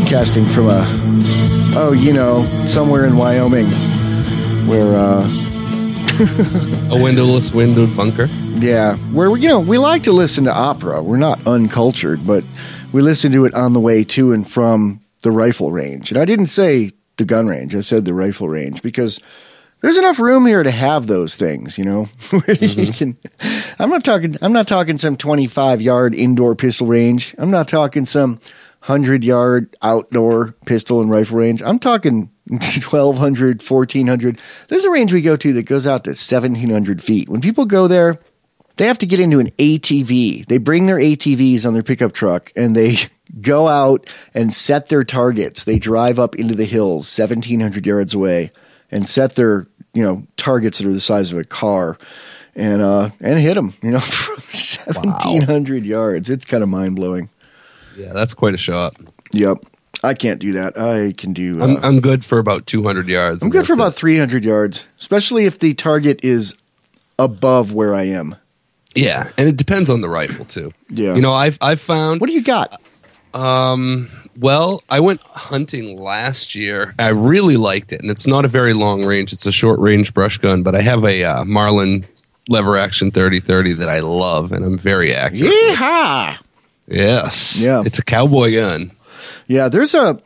broadcasting from somewhere in Wyoming where, a windowless windowed bunker. yeah, where, we like to listen to opera. We're not uncultured, but we listen to it on the way to and from the rifle range. And I didn't say the gun range. I said the rifle range because there's enough room here to have those things, where you can. I'm not talking some 25-yard indoor pistol range. I'm not talking some 100-yard outdoor pistol and rifle range. I'm talking 1,200, 1,400. There's a range we go to that goes out to 1,700 feet. When people go there, they have to get into an ATV. They bring their ATVs on their pickup truck and they go out and set their targets. They drive up into the hills 1,700 yards away and set their, targets that are the size of a car and hit them, from 1,700 yards. It's kind of mind blowing. Yeah, that's quite a shot. Yep. I can't do that. I can do. I'm good for about 200 yards. I'm good for about 300 yards, especially if the target is above where I am. Yeah, and it depends on the rifle too. Yeah. I've found. What do you got? Well, I went hunting last year. I really liked it, and it's not a very long range. It's a short range brush gun, but I have a Marlin lever action 30-30 that I love, and I'm very accurate. Yeehaw! Yes. Yeah. It's a cowboy gun. Yeah, there's a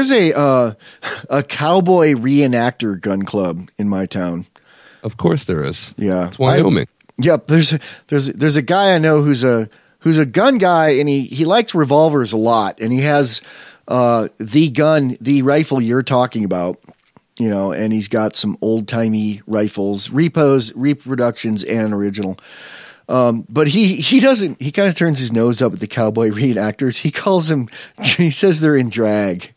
cowboy reenactor gun club in my town. Of course there is. Yeah. It's Wyoming. Yep, there's a guy I know who's a gun guy, and he likes revolvers a lot, and he has the rifle you're talking about, and he's got some old timey rifles, repos, reproductions, and original. But he doesn't. He kind of turns his nose up at the cowboy reenactors. He calls them. He says they're in drag.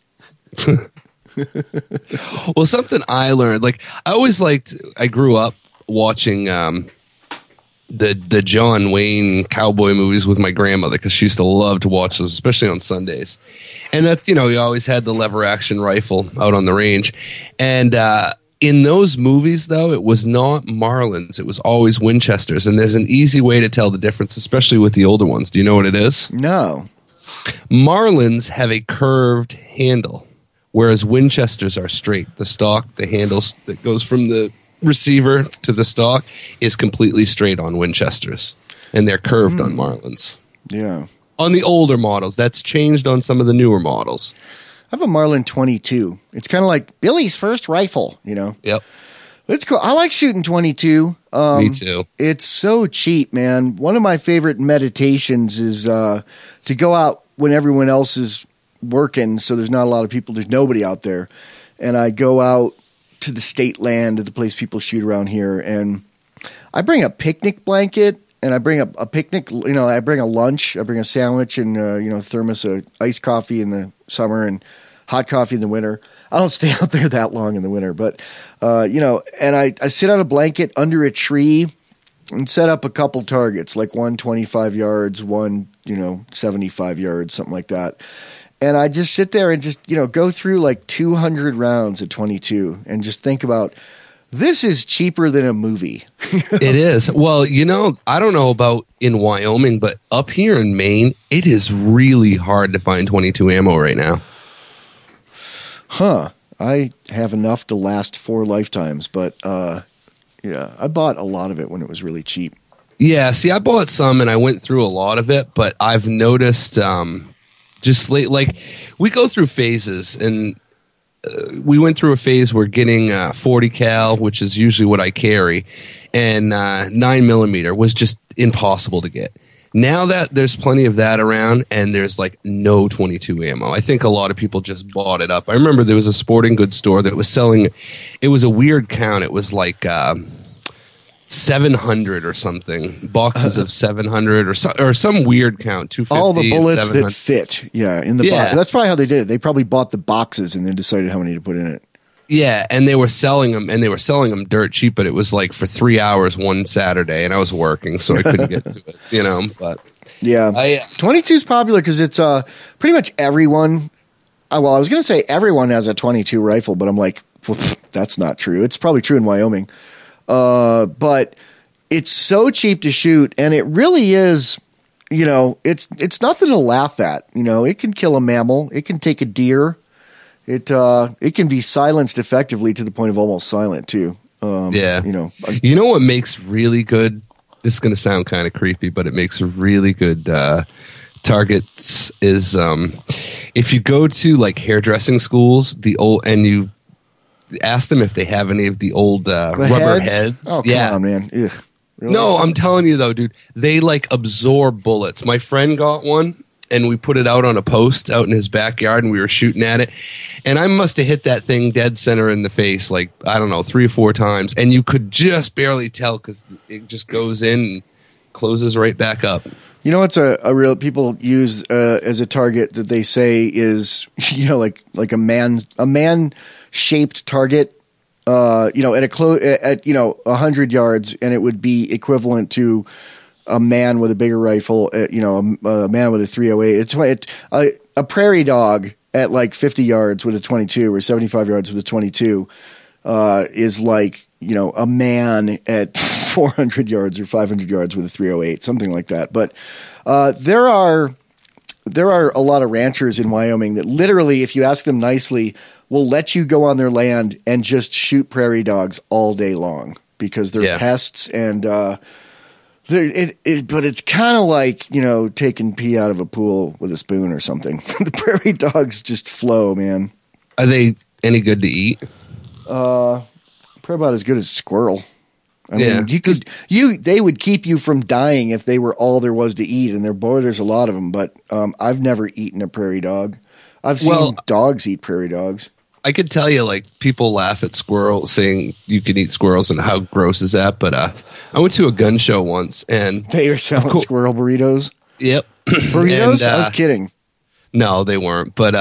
Well, something I learned, I grew up watching the John Wayne cowboy movies with my grandmother because she used to love to watch those, especially on Sundays. And that, you always had the lever action rifle out on the range. And in those movies, though, it was not Marlins. It was always Winchesters. And there's an easy way to tell the difference, especially with the older ones. Do you know what it is? No. Marlins have a curved handle, whereas Winchesters are straight. The stock, the handle that goes from the receiver to the stock is completely straight on Winchesters, and they're curved on Marlins. Yeah. On the older models, that's changed on some of the newer models. I have a Marlin 22. It's kind of like Billy's first rifle, Yep. It's cool. I like shooting 22. Me too. It's so cheap, man. One of my favorite meditations is to go out when everyone else is working, so there's not a lot of people. There's nobody out there. And I go out to the state land, to the place people shoot around here, and I bring a picnic blanket, and I bring a picnic, I bring a lunch, I bring a sandwich and, thermos of iced coffee in the summer and hot coffee in the winter. I don't stay out there that long in the winter, but, and I sit on a blanket under a tree and set up a couple targets, like one 25 yards, one, 75 yards, something like that. And I just sit there and just, go through like 200 rounds at 22 and just think about, this is cheaper than a movie. It is. Well, I don't know about in Wyoming, but up here in Maine, it is really hard to find 22 ammo right now. Huh. I have enough to last 4 lifetimes, but I bought a lot of it when it was really cheap. Yeah, see, I bought some and I went through a lot of it, but I've noticed just like we go through phases, and we went through a phase where getting 40 cal, which is usually what I carry, and 9mm was just impossible to get. Now that there's plenty of that around and there's like no 22 ammo, I think a lot of people just bought it up. I remember there was a sporting goods store that was selling, it was a weird count. It was like 700 or something, boxes of 700 or some weird count, 250. All the bullets that fit, in the box. That's probably how they did it. They probably bought the boxes and then decided how many to put in it. Yeah, and they were selling them dirt cheap, but it was like for 3 hours one Saturday, and I was working, so I couldn't get to it, but yeah. 22 is popular because it's pretty much everyone. Well, I was going to say everyone has a 22 rifle, but I'm like, well, that's not true. It's probably true in Wyoming. But it's so cheap to shoot, and it really is it's nothing to laugh at. It can kill a mammal. It can take a deer. It can be silenced effectively to the point of almost silent too. You know what makes really good? This is going to sound kind of creepy, but it makes really good targets is if you go to like hairdressing schools, and you ask them if they have any of the old rubber heads. Oh, come on, man. Ugh. Really? No, I'm telling you though, dude, they like absorb bullets. My friend got one and we put it out on a post out in his backyard and we were shooting at it. And I must have hit that thing dead center in the face, like, I don't know, 3 or 4 times. And you could just barely tell because it just goes in and closes right back up. You know what's a real people use as a target that they say is, like a man shaped target. At 100 yards, and it would be equivalent to a man with a bigger rifle. A man with a 308. A prairie dog at like 50 yards with a 22 or 75 yards with a 22 is like a man at 400 yards or 500 yards with a 308, something like that. But there are a lot of ranchers in Wyoming that literally, if you ask them nicely, will let you go on their land and just shoot prairie dogs all day long because they're pests and but it's kind of like taking pee out of a pool with a spoon or something. The prairie dogs just flow, man. Are they any good to eat? Probably about as good as squirrel. I mean, they would keep you from dying if they were all there was to eat, and there's a lot of them. But I've never eaten a prairie dog. I've seen dogs eat prairie dogs. I could tell you, like, people laugh at squirrels, saying you can eat squirrels and how gross is that. But I went to a gun show once, and they were selling squirrel burritos. Yep, burritos. I was kidding. No, they weren't. But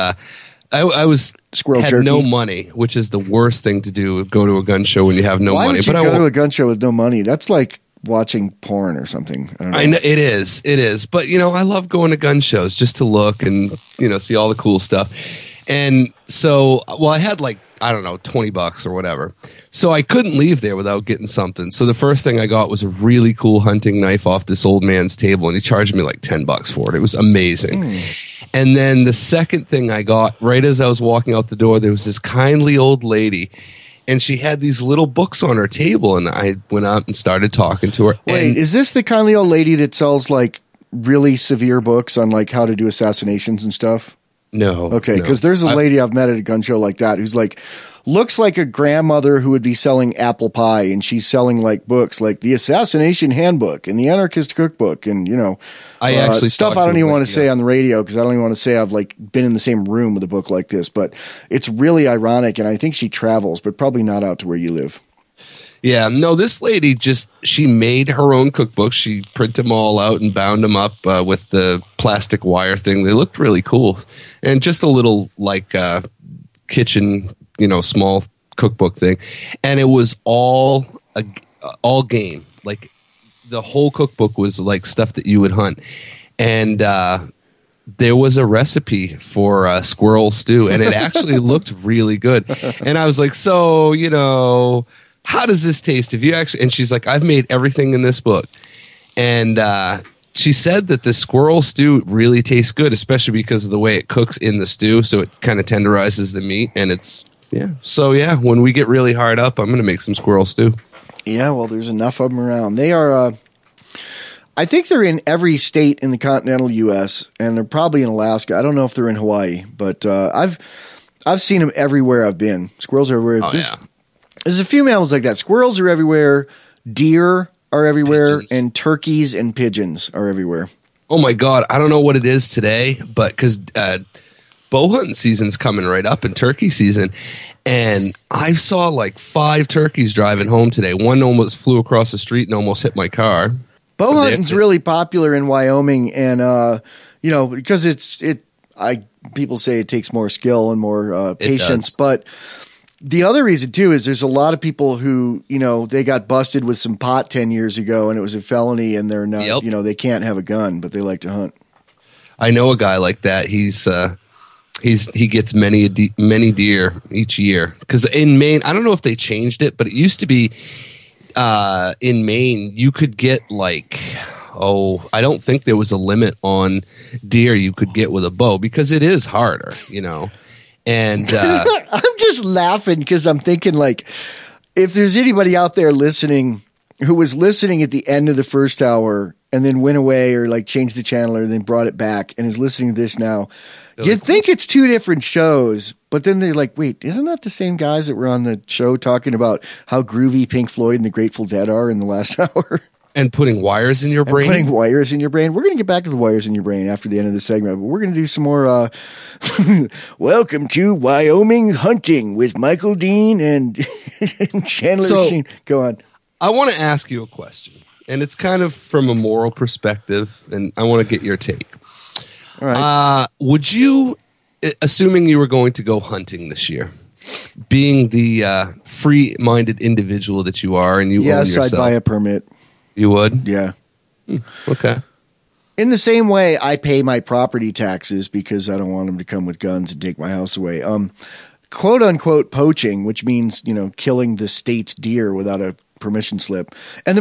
I was squirrel had jerky. No money, which is the worst thing to do. Go to a gun show when you have no money. Why would you go to a gun show with no money? That's like watching porn or something. I know it is. But I love going to gun shows just to look and see all the cool stuff. And so, I had like, I don't know, $20 or whatever. So I couldn't leave there without getting something. So the first thing I got was a really cool hunting knife off this old man's table, and he charged me like $10 for it. It was amazing. And then the second thing I got, right as I was walking out the door, there was this kindly old lady, and she had these little books on her table, and I went out and started talking to her. Wait, is this the kindly old lady that sells like really severe books on like how to do assassinations and stuff? No. Okay, because there's a lady I've met at a gun show like that who's like, looks like a grandmother who would be selling apple pie, and she's selling like books like the Assassination Handbook and the Anarchist Cookbook and I actually stuff I don't even want to say on the radio because I don't even want to say I've like been in the same room with a book like this, but it's really ironic, and I think she travels, but probably not out to where you live. Yeah, no, this lady she made her own cookbooks. She printed them all out and bound them up with the plastic wire thing. They looked really cool. And just a little like kitchen, small cookbook thing. And it was all game. Like the whole cookbook was like stuff that you would hunt. And there was a recipe for squirrel stew, and it actually looked really good. And I was like, so, how does this taste? If you actually, and she's like, I've made everything in this book. And she said that the squirrel stew really tastes good, especially because of the way it cooks in the stew. So it kind of tenderizes the meat, and it's, So when we get really hard up, I'm going to make some squirrel stew. Yeah, well, there's enough of them around. They are, I think they're in every state in the continental U.S., and they're probably in Alaska. I don't know if they're in Hawaii, but I've seen them everywhere I've been. Squirrels are everywhere. There's a few mammals like that. Squirrels are everywhere. Deer are everywhere. Pigeons. And turkeys and pigeons are everywhere. Oh, my God. I don't know what it is today, but because bow hunting season's coming right up and turkey season. And I saw like 5 turkeys driving home today. One almost flew across the street and almost hit my car. Bow hunting's really popular in Wyoming. And, because people say it takes more skill and more patience. But the other reason, too, is there's a lot of people who, they got busted with some pot 10 years ago and it was a felony and they're not, they can't have a gun, but they like to hunt. I know a guy like that. He gets many deer each year. Because in Maine, I don't know if they changed it, but it used to be in Maine, you could get like, I don't think there was a limit on deer you could get with a bow because it is harder, you know. And I'm just laughing because I'm thinking, like, if there's anybody out there listening who was listening at the end of the first hour and then went away or like changed the channel or then brought it back and is listening to this now, you'd think it's two different shows, but then they're like, wait, isn't that the same guys that were on the show talking about how groovy Pink Floyd and the Grateful Dead are in the last hour? And putting wires in your brain. Putting wires in your brain. We're going to get back to the wires in your brain after the end of the segment, but we're going to do some more welcome to Wyoming Hunting with Michael Dean and Chandler Sheen. Go on. I want to ask you a question, and it's kind of from a moral perspective, and I want to get your take. All right. Would you, assuming you were going to go hunting this year, being the free-minded individual that you are and you own yourself? Yes, I'd buy a permit. You would? Yeah. Okay. In the same way, I pay my property taxes because I don't want them to come with guns and take my house away. Quote unquote poaching, which means, you know, killing the state's deer without a permission slip. And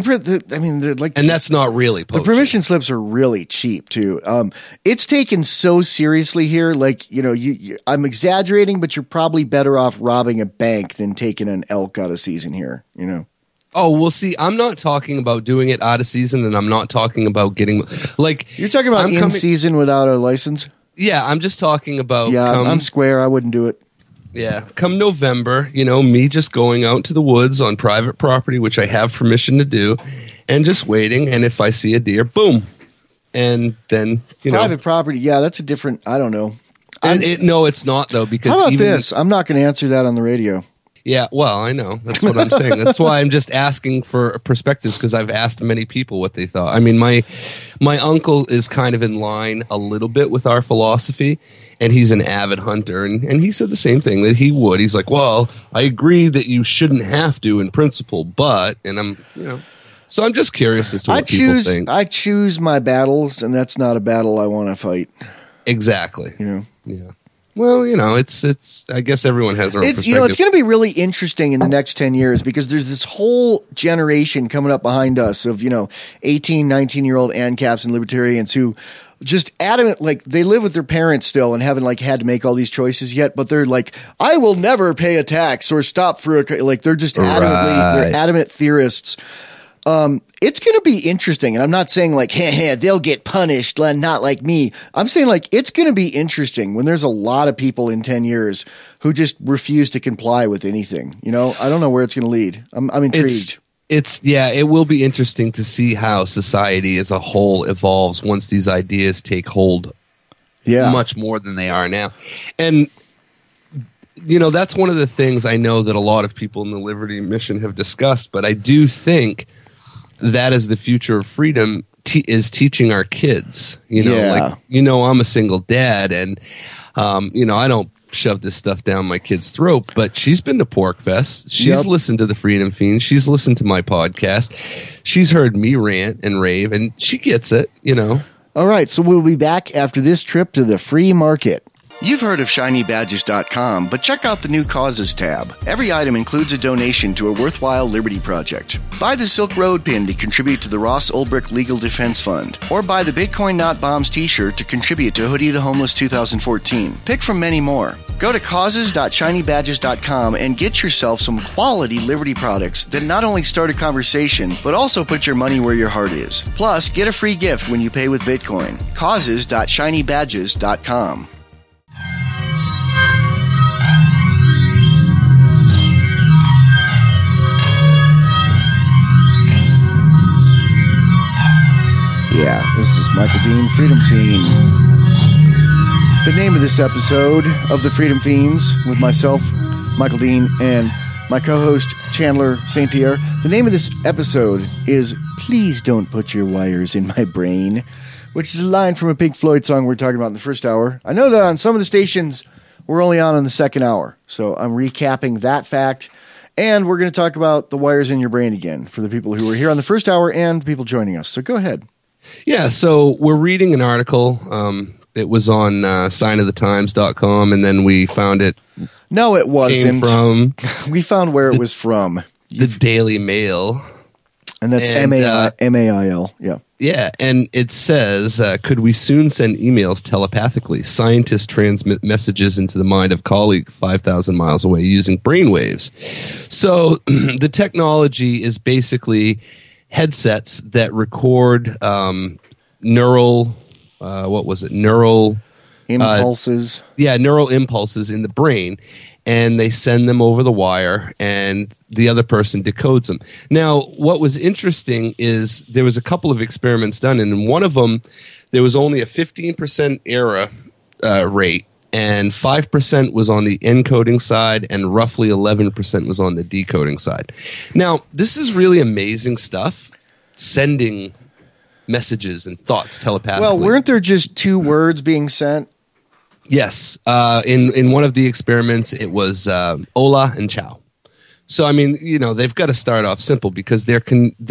and that's not really poaching. The permission slips are really cheap too. It's taken so seriously here. Like, you know, I'm exaggerating, but you're probably better off robbing a bank than taking an elk out of season here, you know? Oh, well, see, I'm not talking about doing it out of season, and I'm not talking about getting, like... You're talking about in season without a license? Yeah, I'm just talking about... Yeah, I'm square. I wouldn't do it. Yeah, come November, you know, me just going out to the woods on private property, which I have permission to do, and just waiting, and if I see a deer, boom. And then, private property, yeah, that's a different... I don't know. No, it's not, though, because... How about this? I'm not going to answer that on the radio. Yeah, well, I know. That's what I'm saying. That's why I'm just asking for perspectives, because I've asked many people what they thought. I mean, my uncle is kind of in line a little bit with our philosophy, and he's an avid hunter, and he said the same thing, that he would. He's like, well, I agree that you shouldn't have to in principle, but, and I'm, you know, so I'm just curious as to what people think. I choose my battles, and that's not a battle I want to fight. Exactly. You know? Yeah. Well, you know, it's. I guess everyone has their own perspective. You know, it's going to be really interesting in the next 10 years because there's this whole generation coming up behind us of, you know, 18, 19-year-old ANCAPs and libertarians who just adamant, like they live with their parents still and haven't like had to make all these choices yet, but they're like, I will never pay a tax or stop for a, like they're just they're adamant theorists. It's going to be interesting. And I'm not saying like, they'll get punished, not like me. I'm saying like, it's going to be interesting when there's a lot of people in 10 years who just refuse to comply with anything. You know, I don't know where it's going to lead. I'm intrigued. It will be interesting to see how society as a whole evolves once these ideas take hold much more than they are now. And, you know, that's one of the things I know that a lot of people in the Liberty Mission have discussed, but I do think that is the future of freedom is teaching our kids, you know, like, you know, I'm a single dad and, you know, I don't shove this stuff down my kid's throat, but she's been to PorcFest. She's listened to the Freedom Fiends. She's listened to my podcast. She's heard me rant and rave and she gets it, you know. All right. So we'll be back after this trip to the free market. You've heard of ShinyBadges.com, but check out the new Causes tab. Every item includes a donation to a worthwhile liberty project. Buy the Silk Road pin to contribute to the Ross Ulbricht Legal Defense Fund, or buy the Bitcoin Not Bombs t-shirt to contribute to Hoodie the Homeless 2014. Pick from many more. Go to causes.shinybadges.com and get yourself some quality liberty products that not only start a conversation, but also put your money where your heart is. Plus, get a free gift when you pay with Bitcoin. Causes.shinybadges.com. Yeah, this is Michael Dean, Freedom Fiend. The name of this episode of the Freedom Fiends with myself, Michael Dean, and my co-host, Chandler St. Pierre. The name of this episode is Please Don't Put Your Wires in My Brain, which is a line from a Pink Floyd song we're talking about in the first hour. I know that on some of the stations, we're only on the second hour, so I'm recapping that fact. And we're going to talk about the wires in your brain again for the people who were here on the first hour and people joining us. So go ahead. Yeah, so we're reading an article. It was on signofthetimes.com, and then we found it. No, it wasn't. From we found where it was from. The Daily Mail. And that's M-A-I-L. Yeah. Yeah, and it says, could we soon send emails telepathically? Scientists transmit messages into the mind of colleague 5,000 miles away using brainwaves. So the technology is basically headsets that record neural impulses. Neural impulses in the brain, and they send them over the wire, and the other person decodes them. Now, what was interesting is there was a couple of experiments done, and in one of them, there was only a 15% error rate, and 5% was on the encoding side, and roughly 11% was on the decoding side. Now, this is really amazing stuff, sending messages and thoughts telepathically. Well, weren't there just 2 words being sent? Yes. In one of the experiments, it was hola and ciao. So, I mean, they've got to start off simple because they're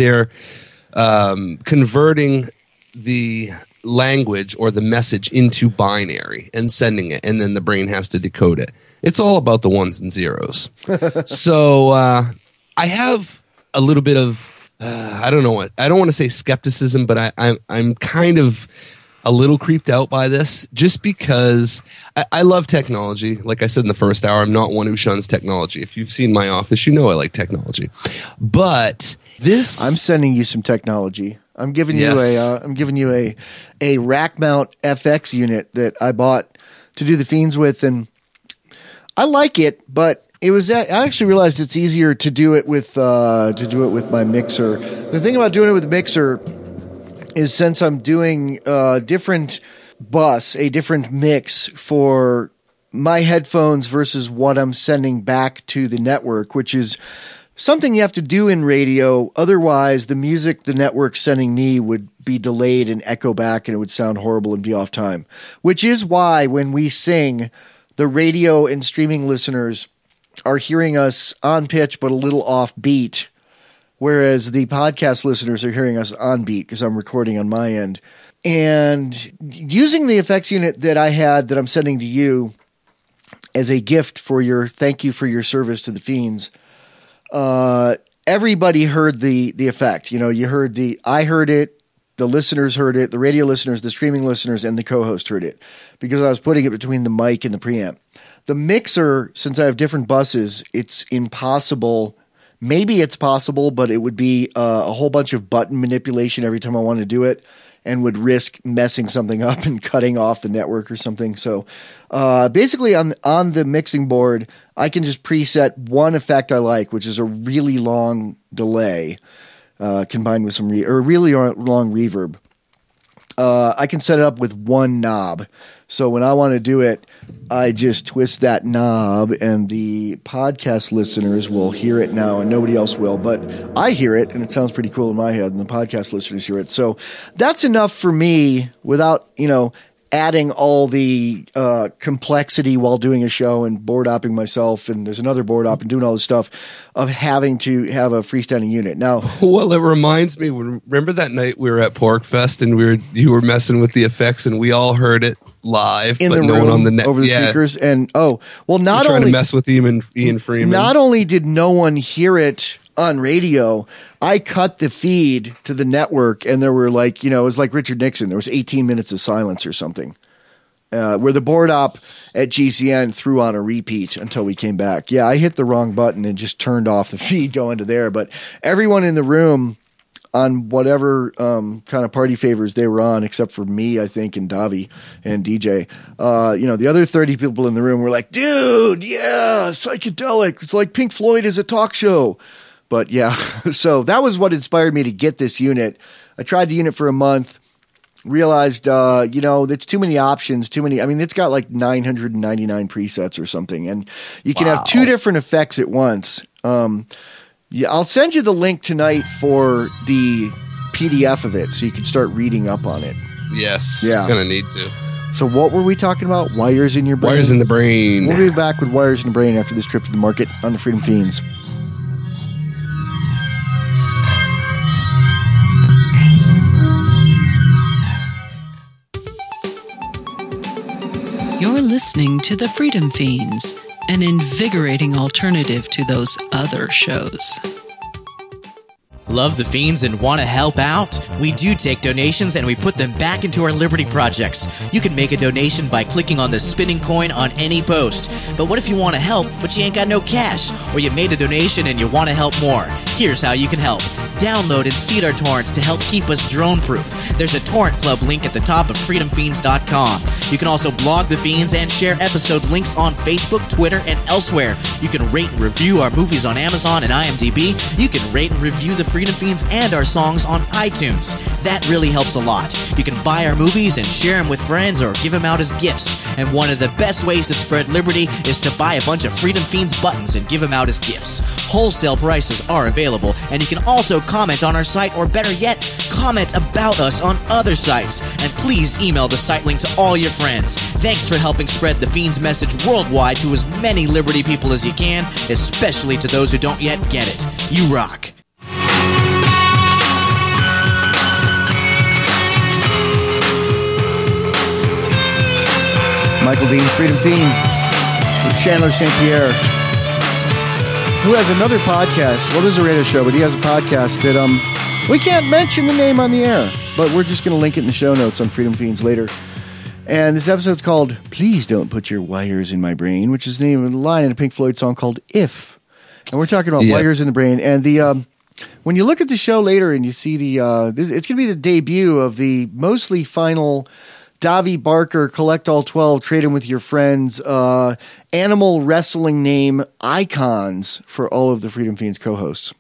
converting the language or the message into binary and sending it, and then the brain has to decode it. It's all about the ones and zeros. So I have a little bit of I don't want to say skepticism, but I'm kind of a little creeped out by this just because I love technology. Like I said in the first hour, I'm not one who shuns technology. If you've seen my office, you know I like technology. But this, I'm sending you some technology. I'm giving you a rack mount FX unit that I bought to do the Fiends with, and I like it, but I actually realized it's easier to do it with my mixer. The thing about doing it with the mixer is since I'm doing a different mix for my headphones versus what I'm sending back to the network, which is something you have to do in radio. Otherwise, the music the network's sending me would be delayed and echo back, and it would sound horrible and be off time. Which is why when we sing, the radio and streaming listeners are hearing us on pitch but a little off beat, whereas the podcast listeners are hearing us on beat because I'm recording on my end. And using the effects unit that I had that I'm sending to you as a gift for your thank you for your service to the Fiends, everybody heard the effect. I heard it, the listeners heard it, the radio listeners, the streaming listeners, and the co-host heard it because I was putting it between the mic and the preamp. The mixer, since I have different buses, it's impossible. Maybe it's possible, but it would be a whole bunch of button manipulation every time I want to do it and would risk messing something up and cutting off the network or something. So basically on the mixing board, I can just preset one effect I like, which is a really long delay combined with some really long reverb. I can set it up with one knob. So when I want to do it, I just twist that knob, and the podcast listeners will hear it now, and nobody else will. But I hear it, and it sounds pretty cool in my head, and the podcast listeners hear it. So that's enough for me without, adding all the complexity while doing a show and board opping myself, and there's another board op and doing all this stuff of having to have a freestanding unit. Now, well, it reminds me. Remember that night we were at Porkfest and you were messing with the effects, and we all heard it live, in but the no room, one on the net over the speakers. And not trying only to mess with Ian Freeman. Not only did no one hear it on radio, I cut the feed to the network, and there were it was like Richard Nixon. There was 18 minutes of silence or something, where the board op at GCN threw on a repeat until we came back. Yeah, I hit the wrong button and just turned off the feed going to there. But everyone in the room on whatever kind of party favors they were on, except for me, I think, and Davi and DJ. The other 30 people in the room were like, dude, yeah, psychedelic. It's like Pink Floyd is a talk show. But yeah, so that was what inspired me to get this unit. I tried the unit for a month, realized, it's too many options, it's got like 999 presets or something. And you can have 2 different effects at once. I'll send you the link tonight for the PDF of it so you can start reading up on it. Yes. Yeah. Gonna need to. So what were we talking about? Wires in your brain? Wires in the brain. We'll be back with Wires in the Brain after this trip to the market on the Freedom Fiends. You're listening to the Freedom Fiends, an invigorating alternative to those other shows. Love the Fiends and want to help out? We do take donations and we put them back into our Liberty projects. You can make a donation by clicking on the spinning coin on any post. But what if you want to help, but you ain't got no cash? Or you made a donation and you want to help more? Here's how you can help. Download and seed our torrents to help keep us drone-proof. There's a Torrent Club link at the top of freedomfiends.com. You can also blog The Fiends and share episode links on Facebook, Twitter, and elsewhere. You can rate and review our movies on Amazon and IMDb. You can rate and review the Freedom Fiends and our songs on iTunes. That really helps a lot. You can buy our movies and share them with friends or give them out as gifts. And one of the best ways to spread liberty is to buy a bunch of Freedom Fiends buttons and give them out as gifts. Wholesale prices are available, and you can also comment on our site, or better yet, comment about us on other sites. And please email the site link to all your friends. Thanks for helping spread the Fiends message worldwide to as many liberty people as you can, especially to those who don't yet get it. You rock. Michael Dean, Freedom Fiend, with Chandler St. Pierre, who has another podcast. Well, this is a radio show, but he has a podcast that we can't mention the name on the air, but we're just going to link it in the show notes on Freedom Fiends later. And this episode's called "Please Don't Put Your Wires in My Brain," which is the name of the line in a Pink Floyd song called "If." And we're talking about wires in the brain. And the when you look at the show later and you see it's going to be the debut of the mostly final Davi Barker Collect All 12 Trading with Your Friends animal wrestling name icons for all of the Freedom Fiends co-hosts.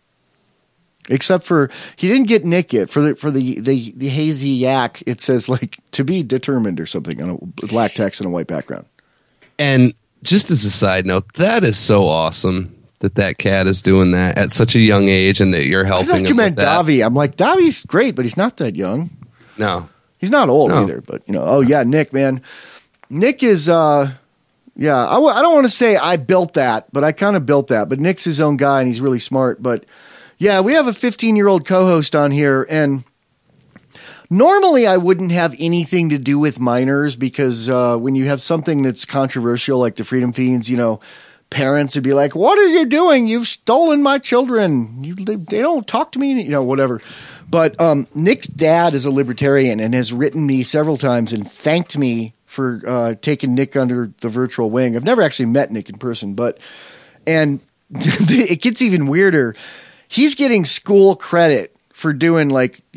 Except for, he didn't get Nick yet. For the hazy yak, it says like "to be determined" or something on a black text and a white background. And just as a side note, that is so awesome that cat is doing that at such a young age, and that you're helping him. I thought you meant Davi. I'm like, Davi's great, but he's not that young. No. He's not old either, but Nick, man. Nick is, I don't want to say I built that, but I kind of built that. But Nick's his own guy, and he's really smart. But yeah, we have a 15-year-old co-host on here, and normally I wouldn't have anything to do with minors because when you have something that's controversial like the Freedom Fiends, parents would be like, "What are you doing? You've stolen my children. They don't talk to me," whatever. But Nick's dad is a libertarian and has written me several times and thanked me for taking Nick under the virtual wing. I've never actually met Nick in person, and it gets even weirder. He's getting school credit for doing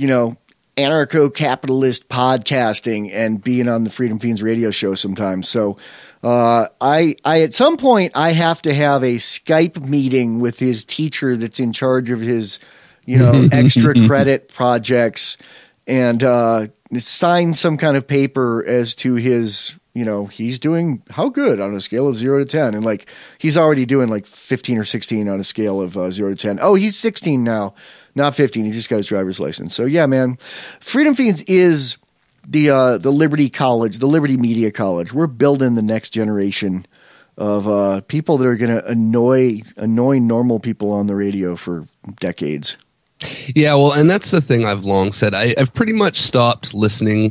anarcho-capitalist podcasting and being on the Freedom Fiends radio show sometimes. So I at some point I have to have a Skype meeting with his teacher that's in charge of his extra credit projects and sign some kind of paper as to his, he's doing how good on a scale of 0 to 10. And he's already doing 15 or 16 on a scale of 0 to 10. Oh, he's 16 now, not 15. He just got his driver's license. So yeah, man, Freedom Fiends is the Liberty College, the Liberty Media College. We're building the next generation of people that are going to annoy normal people on the radio for decades. Yeah, well, and that's the thing I've long said. I've pretty much stopped listening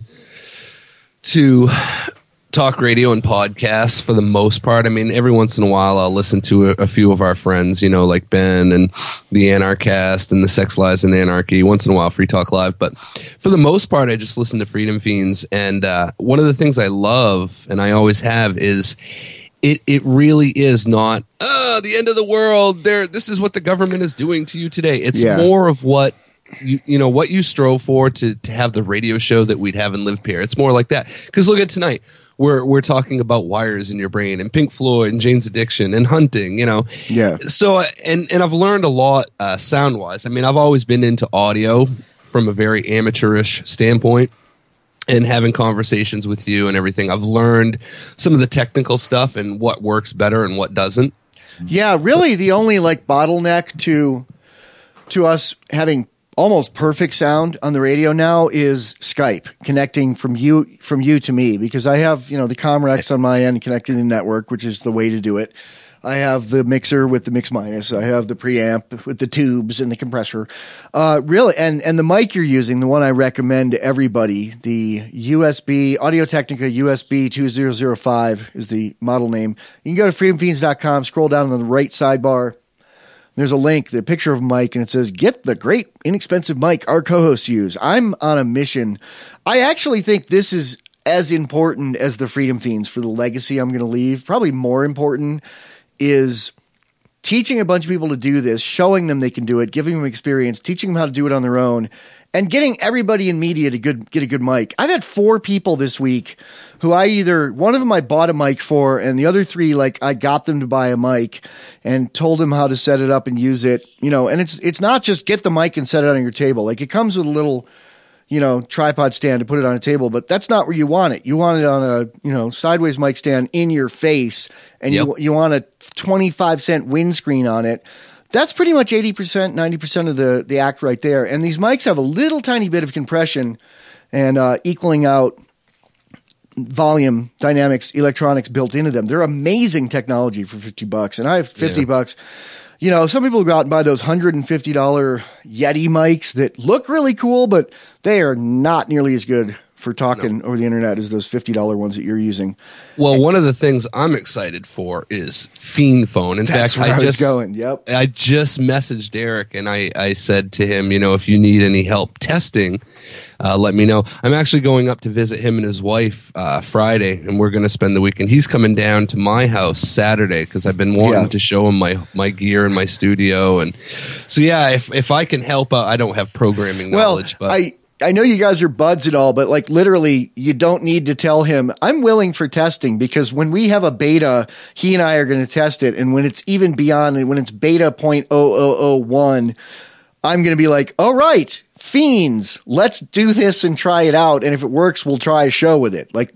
to talk radio and podcasts for the most part. I mean, every once in a while I'll listen to a few of our friends, like Ben and the Anarchast and the Sex, Lies, and Anarchy. Once in a while, Free Talk Live. But for the most part, I just listen to Freedom Fiends. And one of the things I love, and I always have, is it really is not the end of the world. This is what the government is doing to you today. It's more of what what you strove for to have the radio show that we'd have in Live Pierre. It's more like that. Because look at tonight, we're talking about wires in your brain and Pink Floyd and Jane's Addiction and hunting. Yeah. So and I've learned a lot sound wise. I mean, I've always been into audio from a very amateurish standpoint. And having conversations with you and everything, I've learned some of the technical stuff and what works better and what doesn't. Yeah, really, the only bottleneck to us having almost perfect sound on the radio now is Skype connecting from you to me, because I have the Comrex on my end connected to the network, which is the way to do it. I have the mixer with the mix minus. I have the preamp with the tubes and the compressor. Really, and the mic you're using, the one I recommend to everybody, the USB, Audio-Technica USB 2005 is the model name. You can go to freedomfiends.com, scroll down on the right sidebar. There's a link, the picture of a mic, and it says, "Get the great inexpensive mic our co-hosts use." I'm on a mission. I actually think this is as important as the Freedom Fiends for the legacy I'm going to leave. Probably more important is teaching a bunch of people to do this, showing them they can do it, giving them experience, teaching them how to do it on their own, and getting everybody in media to get a good mic. I've had 4 people this week who one of them I bought a mic for, and the other 3, like, I got them to buy a mic and told them how to set it up and use it, and it's not just get the mic and set it on your table. Like, it comes with a little, tripod stand to put it on a table, but that's not where you want it. You want it on a, sideways mic stand in your face, and you want a 25-cent windscreen on it. That's pretty much 80%, 90% of the act right there. And these mics have a little tiny bit of compression and equaling out volume, dynamics, electronics built into them. They're amazing technology for $50. And I have $50. Some people go out and buy those $150 Yeti mics that look really cool, but they are not nearly as good for talking over the internet as those $50 ones that you're using. Well, one of the things I'm excited for is Fiend Phone. In That's fact, where I was going. Yep. I just messaged Derek and I said to him, if you need any help testing, let me know. I'm actually going up to visit him and his wife Friday, and we're going to spend the weekend. He's coming down to my house Saturday because I've been wanting to show him my gear in my studio. And so, if I can help out, I don't have programming knowledge, but I know you guys are buds and all, but like literally you don't need to tell him. I'm willing for testing, because when we have a beta, he and I are going to test it. And when it's even beyond, and when it's beta 0.0001, I'm going to be like, all right, Fiends, let's do this and try it out. And if it works, we'll try a show with it. Like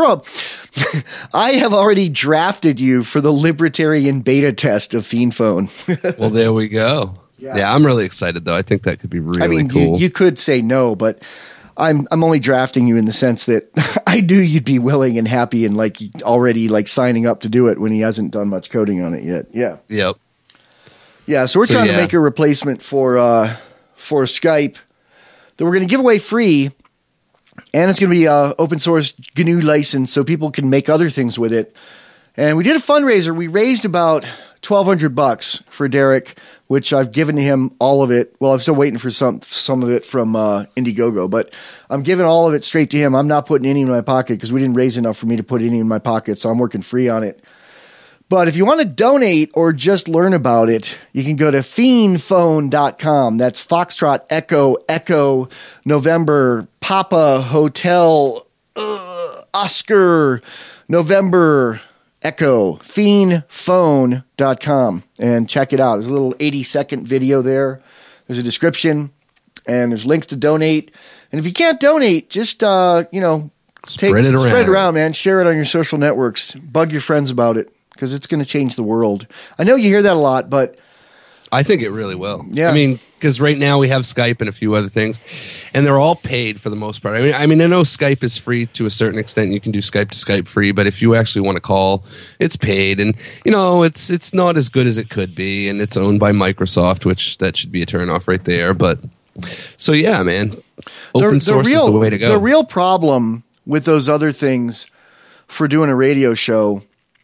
I have already drafted you for the libertarian beta test of Fiend Phone. Well, there we go. Yeah, I'm really excited, though. I think that could be really cool. You could say no, but I'm only drafting you in the sense that I knew you'd be willing and happy and like already like signing up to do it when he hasn't done much coding on it yet. Yeah. Yep. Yeah. So we're trying to make a replacement for Skype that we're going to give away free, and it's going to be open source GNU license so people can make other things with it. And we did a fundraiser. We raised about $1,200 for Derek, which I've given him all of it. Well, I'm still waiting for some of it from Indiegogo, but I'm giving all of it straight to him. I'm not putting any in my pocket because we didn't raise enough for me to put any in my pocket, so I'm working free on it. But if you want to donate or just learn about it, you can go to fiendphone.com. That's Foxtrot, Echo, November, Papa, Hotel, Oscar, November, Echo, fiendphone.com, and check it out. There's a little 80-second video there. There's a description, and there's links to donate. And if you can't donate, just, spread it around, man. Share it on your social networks. Bug your friends about it, because it's going to change the world. I know you hear that a lot, but I think it really will. Yeah. I mean, because right now we have Skype and a few other things, and they're all paid for the most part. I mean, I know Skype is free to a certain extent. You can do Skype to Skype free, but if you actually want to call, it's paid. And, it's not as good as it could be, and it's owned by Microsoft, which that should be a turnoff right there. But, so yeah, man, open source is the way to go. The real problem with those other things for doing a radio show,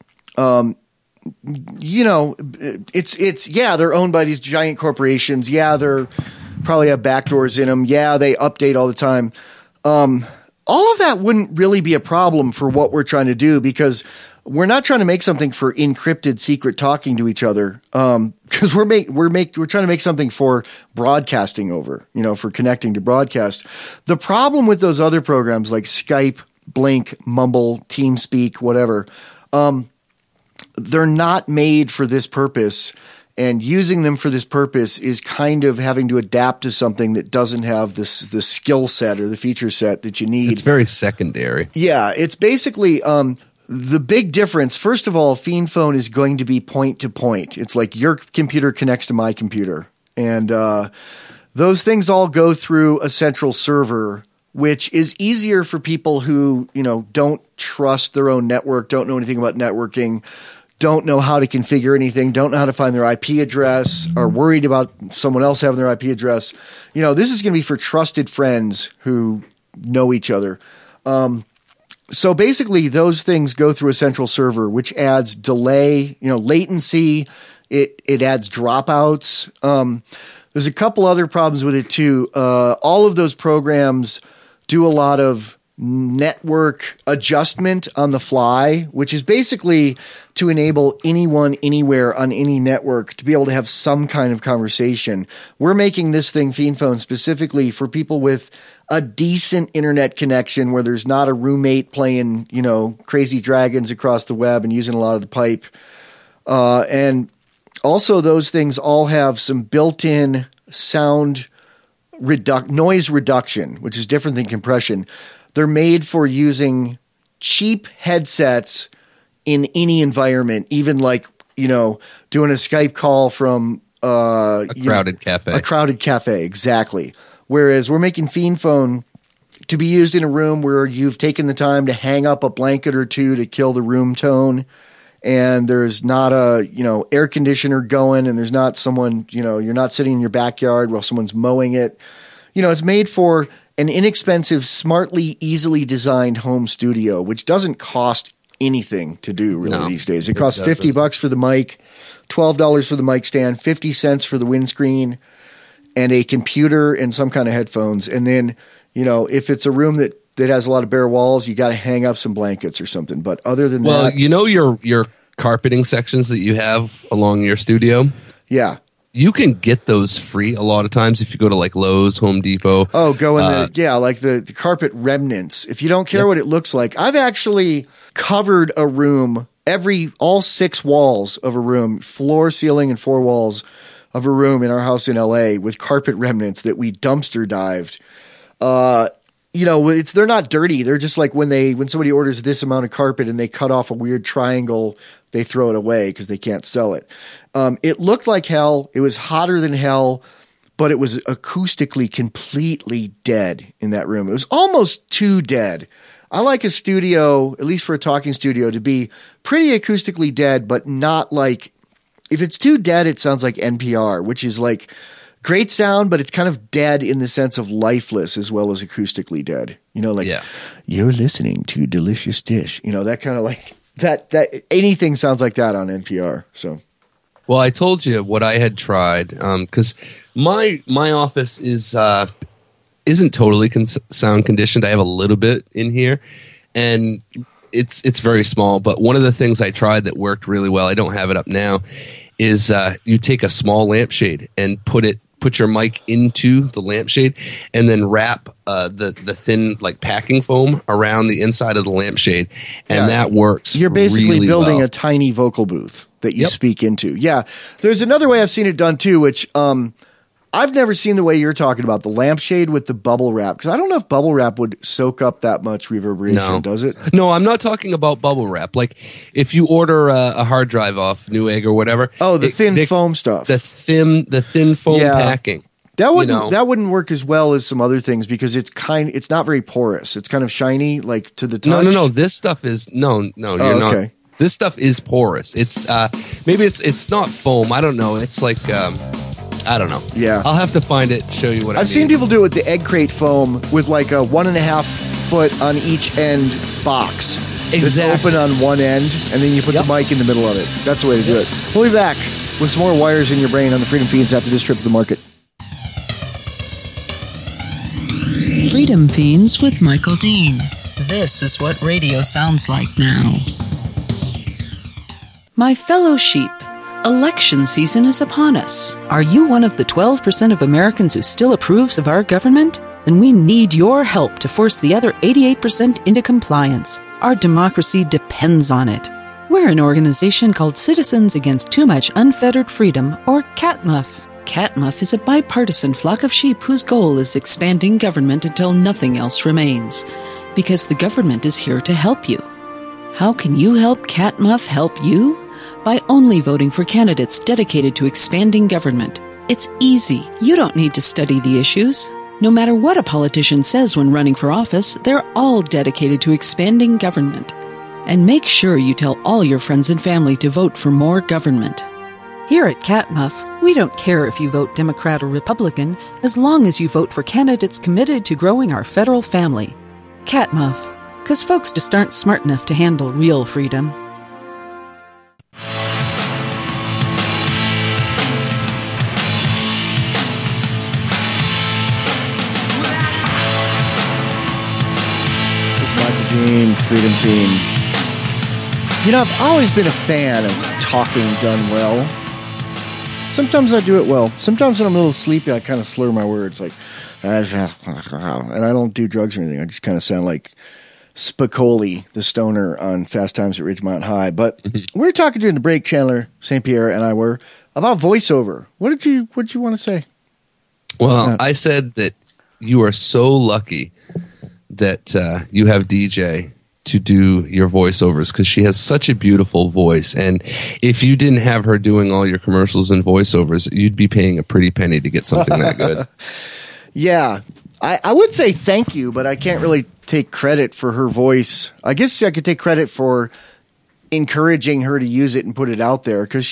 they're owned by these giant corporations. Yeah, they're probably have backdoors in them. Yeah, they update all the time. All of that wouldn't really be a problem for what we're trying to do, because we're not trying to make something for encrypted secret talking to each other. Because we're trying to make something for broadcasting over, for connecting to broadcast. The problem with those other programs like Skype, Blink, Mumble, TeamSpeak, whatever, they're not made for this purpose, and using them for this purpose is kind of having to adapt to something that doesn't have the skill set or the feature set that you need. It's very secondary. Yeah, it's basically the big difference. First of all, Fiend Phone is going to be point to point. It's like your computer connects to my computer, and those things all go through a central server, which is easier for people who, don't trust their own network, don't know anything about networking, don't know how to configure anything, don't know how to find their IP address, are worried about someone else having their IP address. This is going to be for trusted friends who know each other. So basically those things go through a central server, which adds delay, latency, It adds dropouts. There's a couple other problems with it too. All of those programs do a lot of network adjustment on the fly, which is basically to enable anyone anywhere on any network to be able to have some kind of conversation. We're making this thing, FiendPhone, specifically for people with a decent internet connection where there's not a roommate playing, crazy dragons across the web and using a lot of the pipe. And also those things all have some built-in sound noise reduction, which is different than compression. They're made for using cheap headsets in any environment, even like, doing a Skype call from a crowded cafe. A crowded cafe, exactly. Whereas we're making FiendPhone to be used in a room where you've taken the time to hang up a blanket or two to kill the room tone, and there's not a, air conditioner going, and there's not someone, you're not sitting in your backyard while someone's mowing it. It's made for an inexpensive, smartly, easily designed home studio, which doesn't cost anything to do really these days. It costs $50 for the mic, $12 for the mic stand, 50 cents for the windscreen, and a computer and some kind of headphones. And then, if it's a room that has a lot of bare walls, you got to hang up some blankets or something. But other than that, your carpeting sections that you have along your studio. Yeah. You can get those free a lot of times if you go to like Lowe's, Home Depot. Oh, go in like the carpet remnants. If you don't care what it looks like, I've actually covered a room, all 6 walls of a room, floor, ceiling, and 4 walls of a room in our house in LA with carpet remnants that we dumpster dived. They're not dirty. They're just like when somebody orders this amount of carpet and they cut off a weird triangle, they throw it away because they can't sell it. It looked like hell. It was hotter than hell, but it was acoustically completely dead in that room. It was almost too dead. I like a studio, at least for a talking studio, to be pretty acoustically dead, but not like, if it's too dead, it sounds like NPR, which is like great sound, but it's kind of dead in the sense of lifeless as well as acoustically dead. You're listening to Delicious Dish. That kind of like that anything sounds like that on NPR. So, well, I told you what I had tried because my office isn't totally sound conditioned. I have a little bit in here, and it's very small. But one of the things I tried that worked really well, I don't have it up now, is you take a small lampshade and put your mic into the lampshade, and then wrap the thin like packing foam around the inside of the lampshade, and that works. You're basically really building well. A tiny vocal booth that you speak into. Yeah, there's another way I've seen it done too, which I've never seen the way you're talking about, the lampshade with the bubble wrap, because I don't know if bubble wrap would soak up that much reverberation, does it? No, I'm not talking about bubble wrap. Like if you order a hard drive off Newegg or whatever. Oh, the thin foam stuff. The thin foam packing. That wouldn't work as well as some other things because it's not very porous. It's kind of shiny, like to the touch. No. This stuff is you're not. This stuff is porous. It's maybe it's not foam. I don't know. It's like I don't know. Yeah, I'll have to find it. Show you what I've seen people do it with the egg crate foam with like a 1.5 foot on each end box. Exactly. It's open on one end, and then you put the mic in the middle of it. That's the way to do it. We'll be back with some more wires in your brain on the Freedom Feeds after this trip to the market. Freedom Fiends with Michael Dean. This is what radio sounds like now. My fellow sheep, election season is upon us. Are you one of the 12% of Americans who still approves of our government? Then we need your help to force the other 88% into compliance. Our democracy depends on it. We're an organization called Citizens Against Too Much Unfettered Freedom, or CATMUF. CATMUF is a bipartisan flock of sheep whose goal is expanding government until nothing else remains. Because the government is here to help you. How can you help CATMUF help you? By only voting for candidates dedicated to expanding government. It's easy. You don't need to study the issues. No matter what a politician says when running for office, they're all dedicated to expanding government. And make sure you tell all your friends and family to vote for more government. Here at CATMUF, we don't care if you vote Democrat or Republican, as long as you vote for candidates committed to growing our federal family. CATMUF, because folks just aren't smart enough to handle real freedom. Gene, Freedom Fiend. You know, I've always been a fan of talking done well. Sometimes I do it well. Sometimes when I'm a little sleepy, I kind of slur my words, like, and I don't do drugs or anything. I just kind of sound like Spicoli, the stoner on Fast Times at Ridgemont High. But we were talking during the break, Chandler St. Pierre and I were, about voiceover. What did you want to say? Well, I said that you are so lucky that you have DJ to do your voiceovers, because she has such a beautiful voice. And if you didn't have her doing all your commercials and voiceovers, you'd be paying a pretty penny to get something that good. Yeah. I would say thank you, but I can't really take credit for her voice. I guess I could take credit for encouraging her to use it and put it out there, because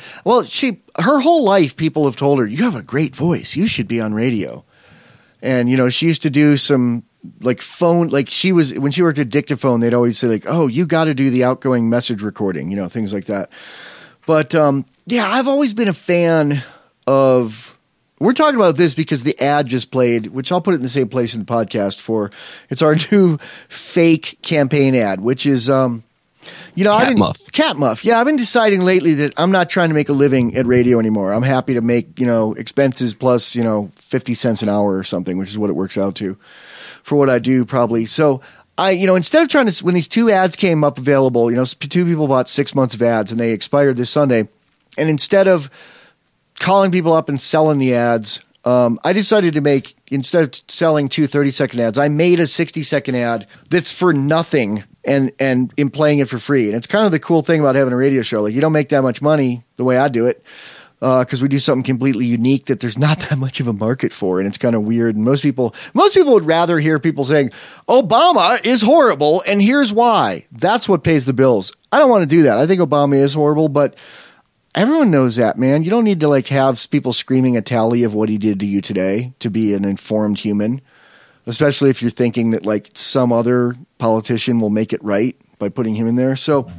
her whole life people have told her, you have a great voice, you should be on radio. And you know, she used to do some like phone, like when she worked at Dictaphone, they'd always say like, oh, you got to do the outgoing message recording, you know, things like that. But yeah, I've always been a fan of, we're talking about this because the ad just played, which I'll put it in the same place in the podcast for, it's our new fake campaign ad, which is, you know, Cat Muff. Yeah, I've been deciding lately that I'm not trying to make a living at radio anymore. I'm happy to make, you know, expenses plus, you know, 50 cents an hour or something, which is what it works out to for what I do probably. So I, you know, instead of trying to, when these two ads came up available, you know, two people bought 6 months of ads and they expired this Sunday. And instead of calling people up and selling the ads, I decided to make, instead of selling two 30-second ads, I made a 60-second ad that's for nothing and am playing it for free. And it's kind of the cool thing about having a radio show. Like, you don't make that much money the way I do it, because we do something completely unique that there's not that much of a market for, and it's kind of weird. And most people would rather hear people saying, Obama is horrible, and here's why. That's what pays the bills. I don't want to do that. I think Obama is horrible, but everyone knows that, man. You don't need to like have people screaming a tally of what he did to you today to be an informed human, especially if you're thinking that like some other politician will make it right by putting him in there. So,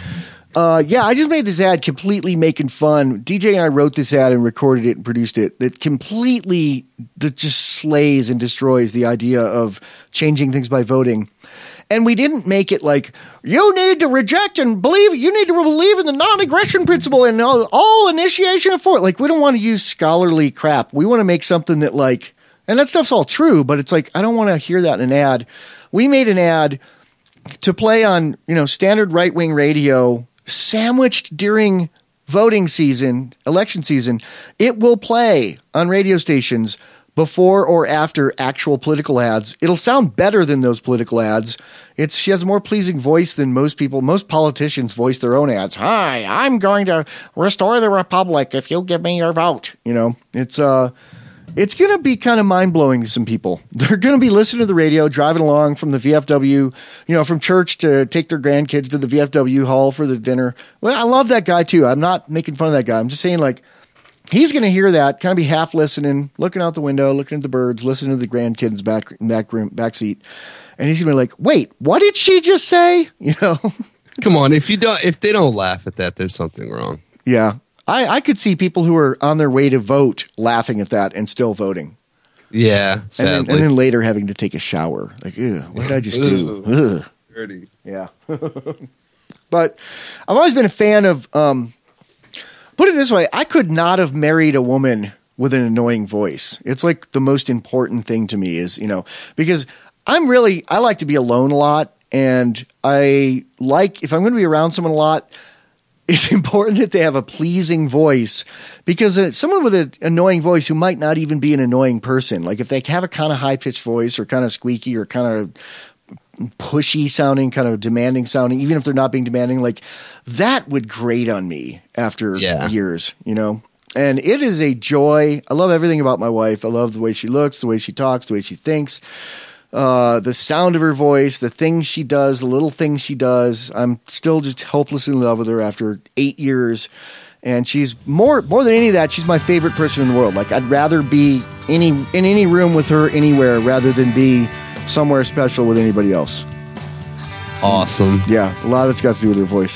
yeah, I just made this ad completely making fun. DJ and I wrote this ad and recorded it and produced it. That completely just slays and destroys the idea of changing things by voting. And we didn't make it like, you need to reject and believe, you need to believe in the non-aggression principle and all initiation of force. Like, we don't want to use scholarly crap. We want to make something that like, and that stuff's all true, but it's like, I don't want to hear that in an ad. We made an ad to play on, you know, standard right-wing radio, sandwiched during voting season, election season. It will play on radio stations before or after actual political ads. It'll sound better than those political ads. She has a more pleasing voice than most people. Most politicians voice their own ads. Hi, I'm going to restore the republic if you give me your vote. You know, it's going to be kind of mind-blowing to some people. They're going to be listening to the radio, driving along from the VFW, you know, from church to take their grandkids to the VFW hall for the dinner. Well, I love that guy too. I'm not making fun of that guy. I'm just saying, like, he's going to hear that, kind of be half listening, looking out the window, looking at the birds, listening to the grandkids back seat. And he's going to be like, wait, what did she just say? You know? Come on. If they don't laugh at that, there's something wrong. Yeah. I could see people who are on their way to vote laughing at that and still voting. Yeah, sadly. And then later having to take a shower. Like, ew, what did I just do? Ugh. Dirty. Yeah. But I've always been a fan of, put it this way, I could not have married a woman with an annoying voice. It's like the most important thing to me is, you know, because I like to be alone a lot. And if I'm going to be around someone a lot, it's important that they have a pleasing voice, because someone with an annoying voice who might not even be an annoying person, like if they have a kind of high-pitched voice or kind of squeaky or kind of pushy sounding, kind of demanding sounding, even if they're not being demanding, like that would grate on me after years, you know? And it is a joy. I love everything about my wife. I love the way she looks, the way she talks, the way she thinks. The sound of her voice, the things she does, the little things she does. I'm still just hopelessly in love with her after 8 years. And she's more than any of that, she's my favorite person in the world. Like, I'd rather be in any room with her anywhere rather than be somewhere special with anybody else. Awesome. Yeah, a lot of it's got to do with her voice.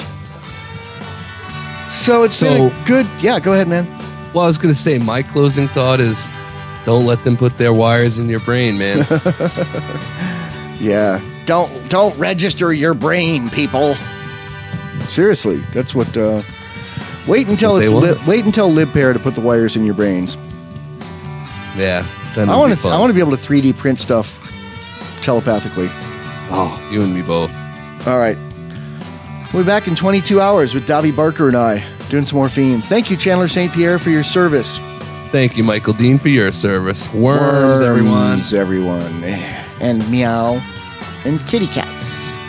So it's been a good... Yeah, go ahead, man. Well, I was going to say, my closing thought is, don't let them put their wires in your brain, man. Yeah. Don't register your brain, people. Seriously, that's what. Wait until LibPair to put the wires in your brains. Yeah, I want to be able to 3D print stuff telepathically. Oh, you and me both. All right. We'll be back in 22 hours with Davi Barker and I doing some more Fiends. Thank you, Chandler St. Pierre, for your service. Thank you, Michael Dean, for your service. Worms, everyone. And meow. And kitty cats.